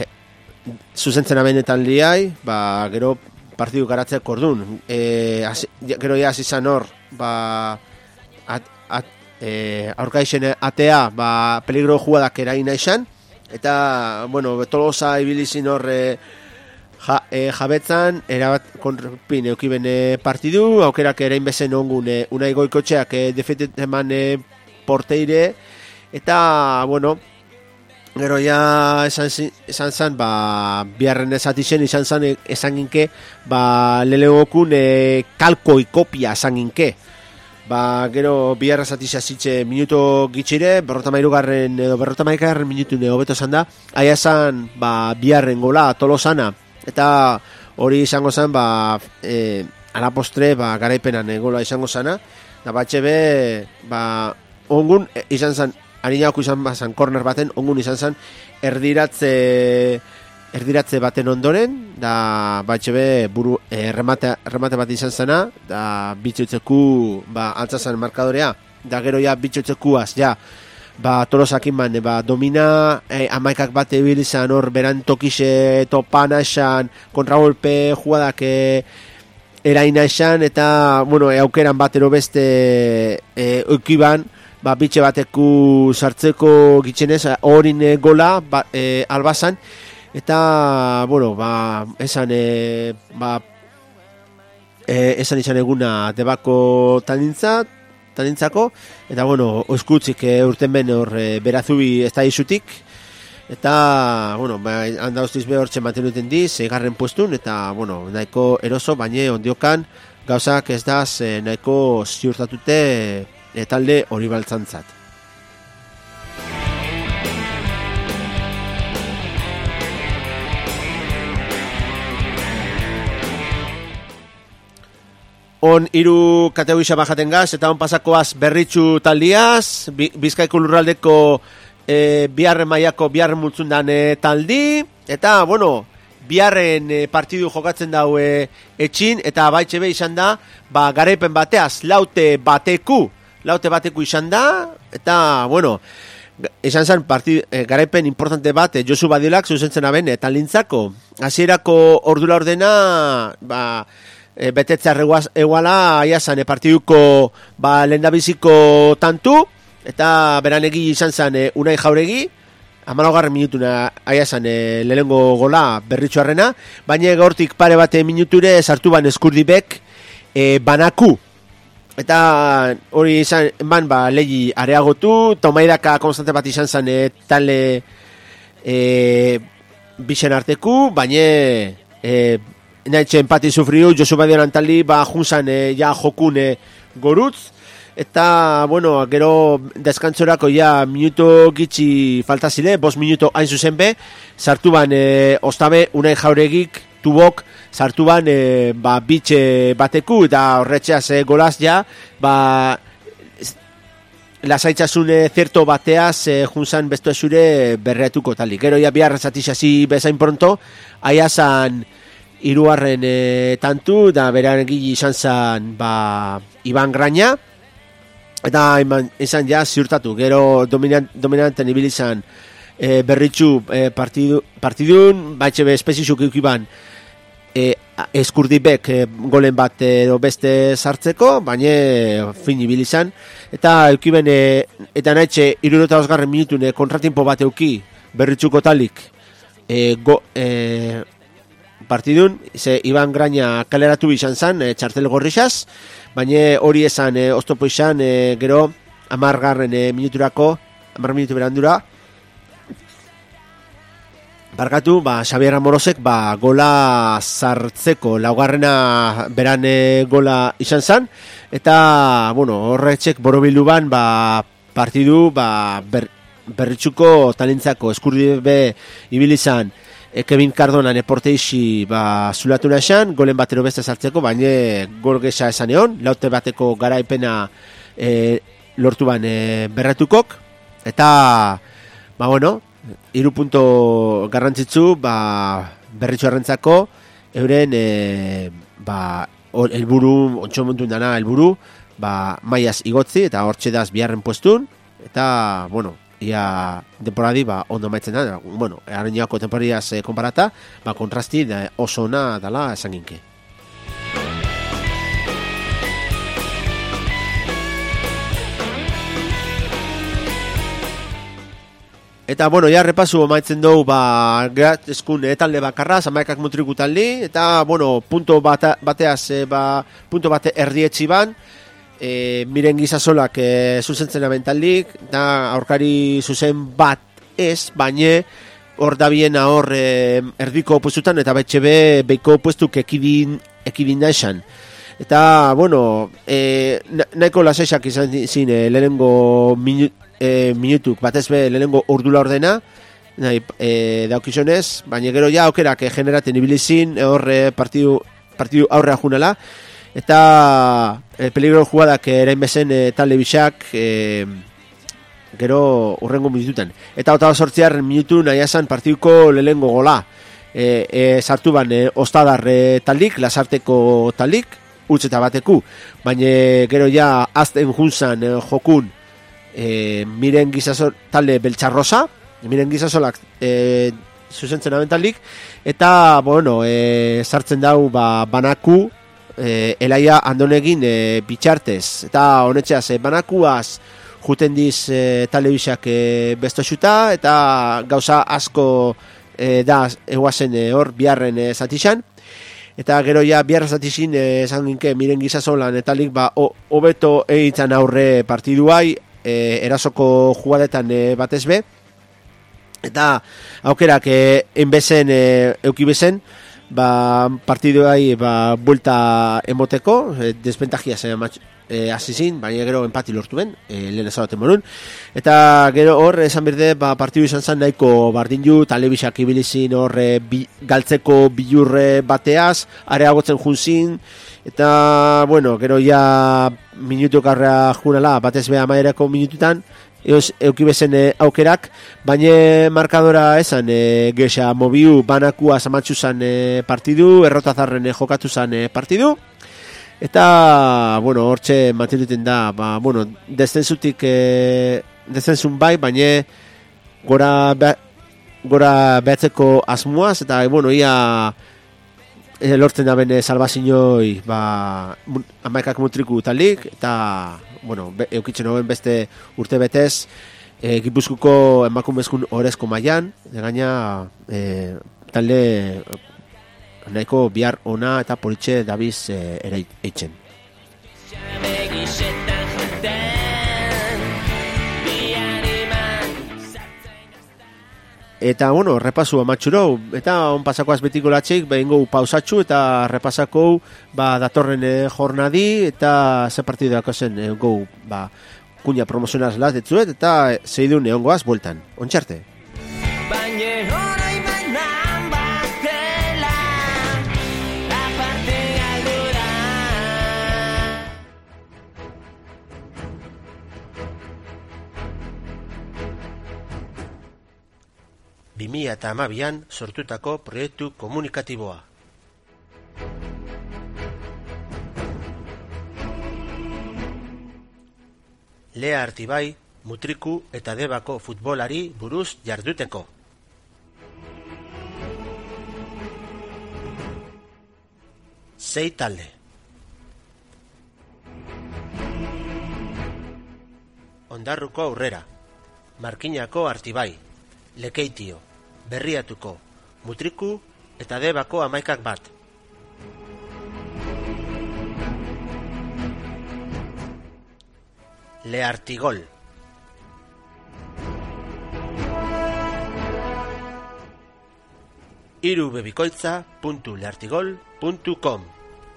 zuzentzen abenetan liai, ba, gero partidu garatzeak ordun. E, az, gero ja izan hor, ba, at, at, e, aurkaixen atea, ba, peligro jugadak eraina izan, eta, bueno, Tolosa ibilizin hor e, ja, e, jabetzan, erabat kontrapin eukiben e, partidu, aukerak erain bezen ongun e, unai goikotxeak e, defeteteman e, porteire, eta, bueno, gero ja esan, esan zan, ba, biharren ezatixen izan zan, esan ginke, ba, leleokun e, kalkoi kopia esan ginke. Ba, gero biharra ezatixen zitxe minuto gitxire, berrota mairugarren, edo berrota mairugarren minutu nego beto zan da, aia zan, ba, biharren gola, Tolosana, eta hori izango zan, ba, e, ala postre, ba, garaipenan e, gola izango zana, da batxe be, ba, ongun izan zen, harinako izan bazan korner baten, ongun izan zen, erdiratze, erdiratze baten ondoren, da batxe be, buru, eh, remate, remate bat izan zena, da bitxotzeku, ba, altzazan markadorea, da gero ja bitxotzekuaz, ja, ba, tolosakin ban, ba, domina eh, amaikak bat ebil izan hor beran tokixe topana esan kontragolpe jugadak eh, eraina esan eta bueno, e, aukeran batero beste eh, eukiban ba, bitxe bateku sartzeko gitxenez horin eh, gola ba, eh, albazan eta bueno, ba, esan eh, ba, eh, esan izan eguna debako talintzat talentzako, eta bueno, oskutzik e, urten ben hor e, berazubi ez da izutik, eta, bueno, ba, handa hostiz behor txematen duten di, zeigarren puestun, eta, bueno, nahiko eroso, baina ondiokan gauzak ez daz e, nahiko ziurtatute e, talde hori baltzantzat. On hiru kategoria bajaten gaz, eta on pasakoaz berritxu taldiaz, Bizkaiko lurraldeko e, biharren maiako biharren multzundan e, taldi, eta, bueno, biharren e, partidu jokatzen dau e, etxin, eta baitxe be izan da, ba, garaipen bateaz, laute bateku, laute bateku izan da, eta, bueno, izan zen partid, e, garaipen importante bat, e, Josu Badiolak zuzentzen aben, e, talintzako, hasierako ordula ordena, ba, E, betetzea eguala aiazan e, partiduko ba, lendabiziko tantu eta beran egi izan zen e, Unai Jauregi hamalagarren minutuna aiazan e, lehengo gola berritxoarrena, baina gaurtik pare bate minuture sartu ban Eskurdibek e, banaku eta hori izan ban ba, lehi areagotu, tomaidaka konstante bat izan zen e, tale e, bixen arteku, baina e, naitxe empati sufriu, Josu Badionan taldi, ba, junzan e, ja jokune gorutz, eta, bueno, gero deskantzorako ja minuto gitxi faltazile, bost minuto hain zuzen be, sartu ban e, ostabe, Unai Jauregik, tubok, sartu ban e, ba, bitxe bateku, eta horretxeaz e, golaz ja, ba, lasaitzasun zerto bateaz e, junzan bestu esure berreatuko tali. Gero ja bihar zatixasi bezain pronto, aiazan hirugarren e, tantu, da beran gili izan zen ba, Iban Graña, eta iman, izan ja ziurtatu, gero dominant, dominanten ibil izan e, berritxu e, partidu, partidun, baitxe be espezizuk eukiban e, Eskurdibek e, golen bat edo beste sartzeko, baina fin ibil izan, eta eukiben e, eta naitxe irurota osgarren minutun e, kontratimpo bat euki berritxuko talik e, go, e, partidun, ze Iban Graña kaleratu izan zan, e, txartel gorrixaz, baina hori esan e, oztopo izan, e, gero amargarren e, minuturako, amar minutu berandura, barkatu, ba, Xabier Amorosek, ba, gola sartzeko, laugarrena beran e, gola izan zan, eta, bueno, horretxek borobildu ban, ba, partidu, ba, ber, berritxuko talentzako, Eskurdibe ibil izan, Kevin Cardonan eporteixi ba, zulatu esan, golen batero beste sartzeko, baina gol gesa esan egon, laute bateko garaipena e, lortu ban e, berretukok, eta, ba bueno, hiru punto garrantzitsu, ba, berritxo arrentzako, euren, e, ba, elburu, ontso montun dana elburu, ba, maiaz igotzi, eta hortxe daz biharren puestun, eta, bueno, ia temporadi ba, ondo maitzen da, bueno, harinako temporadiaz eh, konparata, ba, kontrasti da, oso ona dala esan ginke. Eta, bueno, ja repasu maitzen dugu, ba, gerat eskun e, talde bakarra, zamaikak mutriku taldi, eta, bueno, punto bata, bateaz, e, ba, punto bate erdietxi ban, E, miren gizazolak e, zuzentzen abentaldik, da aurkari zuzen bat ez, baina hor da biena hor e, erdiko puestutan, eta betxe be, beiko puestuk ekidin, ekidin da esan. Eta, bueno, e, nahiko lasaisak izan zin, e, lehenengo minu, e, minutuk, batez be, lehenengo ordula ordena, nahi, e, daukizonez, baina gero ja aukerak e, generaten ibilizin, hor e, partidu, partidu aurrea junala, Eta e, peligro jugadak erain bezen e, talde bisak e, gero urrengo minututan. Eta eta sortziar minutu nahi esan partiduko lehengo gola. E, e, sartu ban e, Ostadar e, taldik, Lasarteko taldik, utz eta bateku. Baina gero ja azten junzan e, jokun e, miren gizasol talde Beltxarrosa, miren gizasolak e, zuzentzen abentaldik, eta bueno, e, sartzen dau ba, banaku, e, Elaia Andonegin e, bitxartez, eta honetxeaz e, banakuaz juten diz e, telebisak e, bestoxuta, eta gauza asko e, da eguazen e, hor biharren e, zatixan, eta gero ja biharra zatixin e, esan ginke miren gizasolan etalik ba hobeto eitzan aurre partiduai e, erasoko jugadetan e, batez be, eta aukerak e, enbezen e, eukibezen ba, partiduai ba, buelta emoteko e, desventajia zen e, asizin, baina gero empati lortu ben e, lehen ezabaten morun, eta gero hor esan berde ba, partidu izan zen nahiko bardinju, telebisak ibilizin hor e, bi, galtzeko bilurre bateaz, areagotzen junzin, eta bueno, gero ja minutu karrea junala, batez beha maierako minututan, eus eukibezen e, aukerak, baina markadora esan e, gesa mobiu banakua zamatxu zan e, partidu, errotazarren e, jokatu zan e, partidu, eta bueno, hortxe mantenuten da, ba, bueno, descensutik e, descensun bai, baina gora be, gora behatzeko asmoaz, eta bueno, ia e, lortzen da bene salvazinoi ba, amaikak mutriku talik, eta bueno, be, eukitzen hoben beste urte betez e, Gipuzkuko emakumezkun orezko mailan, gaina e, talde nahiko bihar ona eta politxe dabiz e, ere eitzen. Eta, bueno, repasu amatxurou, eta on pasakoaz betiko latxeik, behin gau pausatxu, eta repasako ba, datorren e, jornadi, eta ze partidu dako zen e, gau, ba, kuña promozionaz latetzuet, eta zeidun eongoaz bueltan. Ontxarte. bi mila eta hamabian sortutako proiektu komunikatiboa. Lea Artibai, Mutriku eta Debako futbolari buruz jarduteko. Sei talde. Ondarruko Aurrera, Markinako Artibai, Lekeitio, Berriatuko, Mutriku eta Debako amaikak bat. Leartigol. irubebikoitza puntu leartigol puntu com.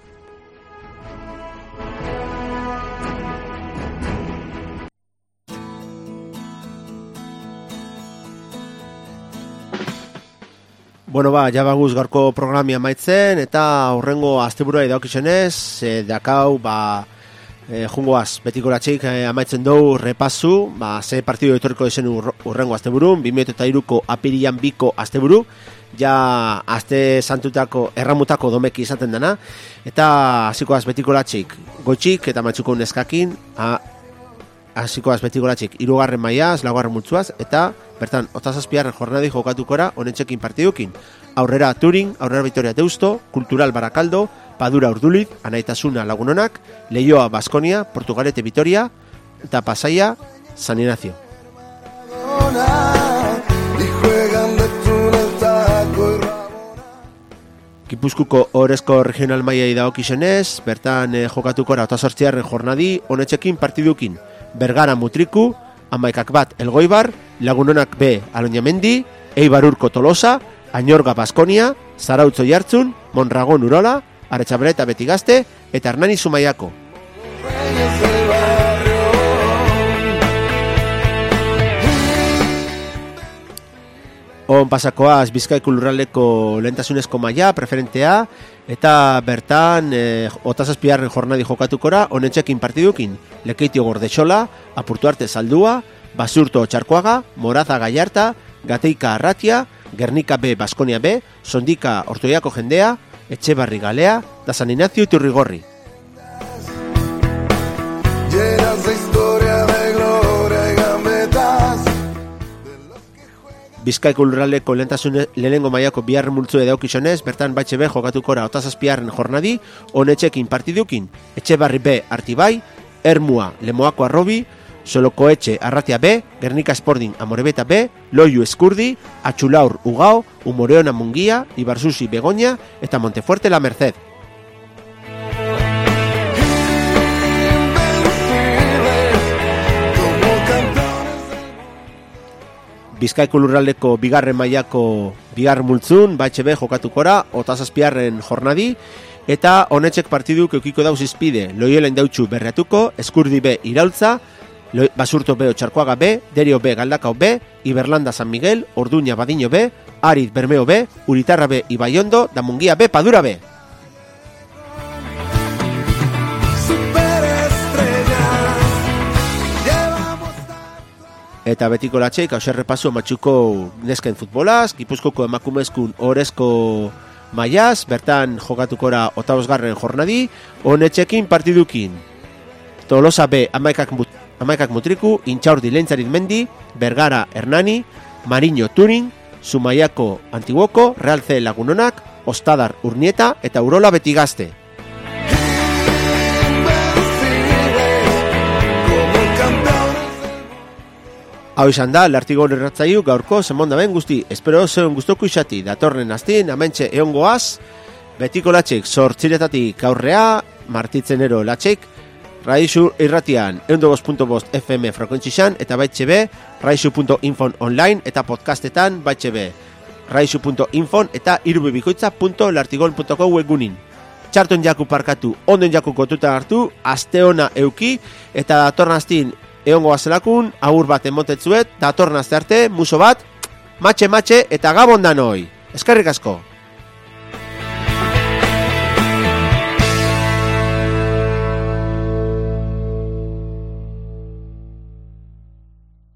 Bueno, ba, jabaguz gaurko programia maitzen, eta horrengo asteburua idaukizenez, e, dakau, ba, e, jungoaz, betiko latxik e, amaitzen dugu repasu, ba, ze partidu etorriko izen urrengo asteburun, bi mila eta hiruko apirian biko asteburu, ja aste santutako erramutako domeki izaten dena, eta hasikoaz betiko latxik goitxik eta matxuko neskakin, hasikoaz betiko latxik irugarren maiaz, laugarren multzuaz, eta bertan, otazazpiarren jornadi jokatukora honetxekin partidukin. Aurrera Turin, Aurrera Vitoria Deusto, Kultural Barakaldo, Padura Urduliz, Anaitasuna Lagunonak, Leioa Baskonia, Portugalete Vitoria, eta Pasaia San Ignacio. Gipuzkuko Orezko Regional Mailai dagokizunez, bertan eh, jokatukora otazortziarren jornadi honetxekin partidukin. Bergara Mutriku, amaikak bat Elgoibar, Lagunonak B Aloñamendi, Eibarurko Tolosa, Añorga Baskonia, Zarautzo Jartzun, Mondragon Urola, Aretxabaleta Betigazte eta Hernani Zumaiako. On pasakoaz Bizkaiko lurraldeko lehentasunezko maila, preferentea, eta bertan e, otazazpiarren jornadi jokatukora, honetxekin partidukin, Lekeitio Gordexola, Apurtu Arte Zaldua, Basurto Txarkoaga, Moraza Gallarta, Gateika Arratia, Gernika B Baskonia B, Sondika Ortoiako Jendea, Etxebarri Galea, da San Ignacio Iturrigorri. Llenas de historia, de gloria y gambetas. Bizkaiko lurraldeko lehenengo mailako biharren multzue daukizonez, bertan Batxe B jokatukora otazazpiarren jornadi, honetxekin partidukin, Etxebarri B Artibai, Ermua Lemoako Arrobi, Solokoetxe Arratia B, Gernika Sporting Amorebeta B, Loiu Eskurdi, Atxulaur Ugao, Umoreona Mungia, Ibarzuzi Begoña eta Montefuerte La Merced. Bizkaiko lurraldeko bigarren mailako bigarren multzun, Batxe B jokatukora, otazazpiarren jornadi, eta honetxek partiduk eukiko dauz izpide, Loiolen Daudtxu Berreatuko, Eskurdi B Iraultza, Basurto B Otxarkoaga B, Derio B Galdakao B, Iberlanda San Miguel, Orduña Badiño B, Arid Bermeo B, Uritarra B Ibaiondo, da Mungia B Padura B. Eta betiko latxeik, hau errepasu amatxuko nesken futbolaz, Gipuzkoko emakumezkun orezko mailaz, bertan jokatukora otabosgarren jornadi, honetxekin partidukin. Tolosa B amaikak, mut, amaikak mutriku, Intxaurdi Lehentzarit Mendi, Bergara Hernani, Mariño Turin, Zumaiako Antiguoko, Real C Lagunonak, Ostadar Urnieta eta Urola Betigazte. Hau izan da, Lartigon irratzaiu gaurko zemondaben guzti. Espero zeuen guztoko izati, datorren astin, amentxe eongoaz, betiko latxek sortziretatik aurrea, martitzenero latxek, Raizu irratian, eundogos punto bost F M frekuentzizan, eta baitxe be, raizu punto info online, eta podcastetan, baitxe be, raizu punto info, eta irubibikoitza punto lartigon punto com webgunin. Txarton jaku parkatu, onden jaku kotutan hartu, aste ona euki, eta datorren astin, eongo azelakun, agur bat emotetzuet, datorren aste arte, muso bat, matxe-matxe eta gabon danoi. Eskerrik asko.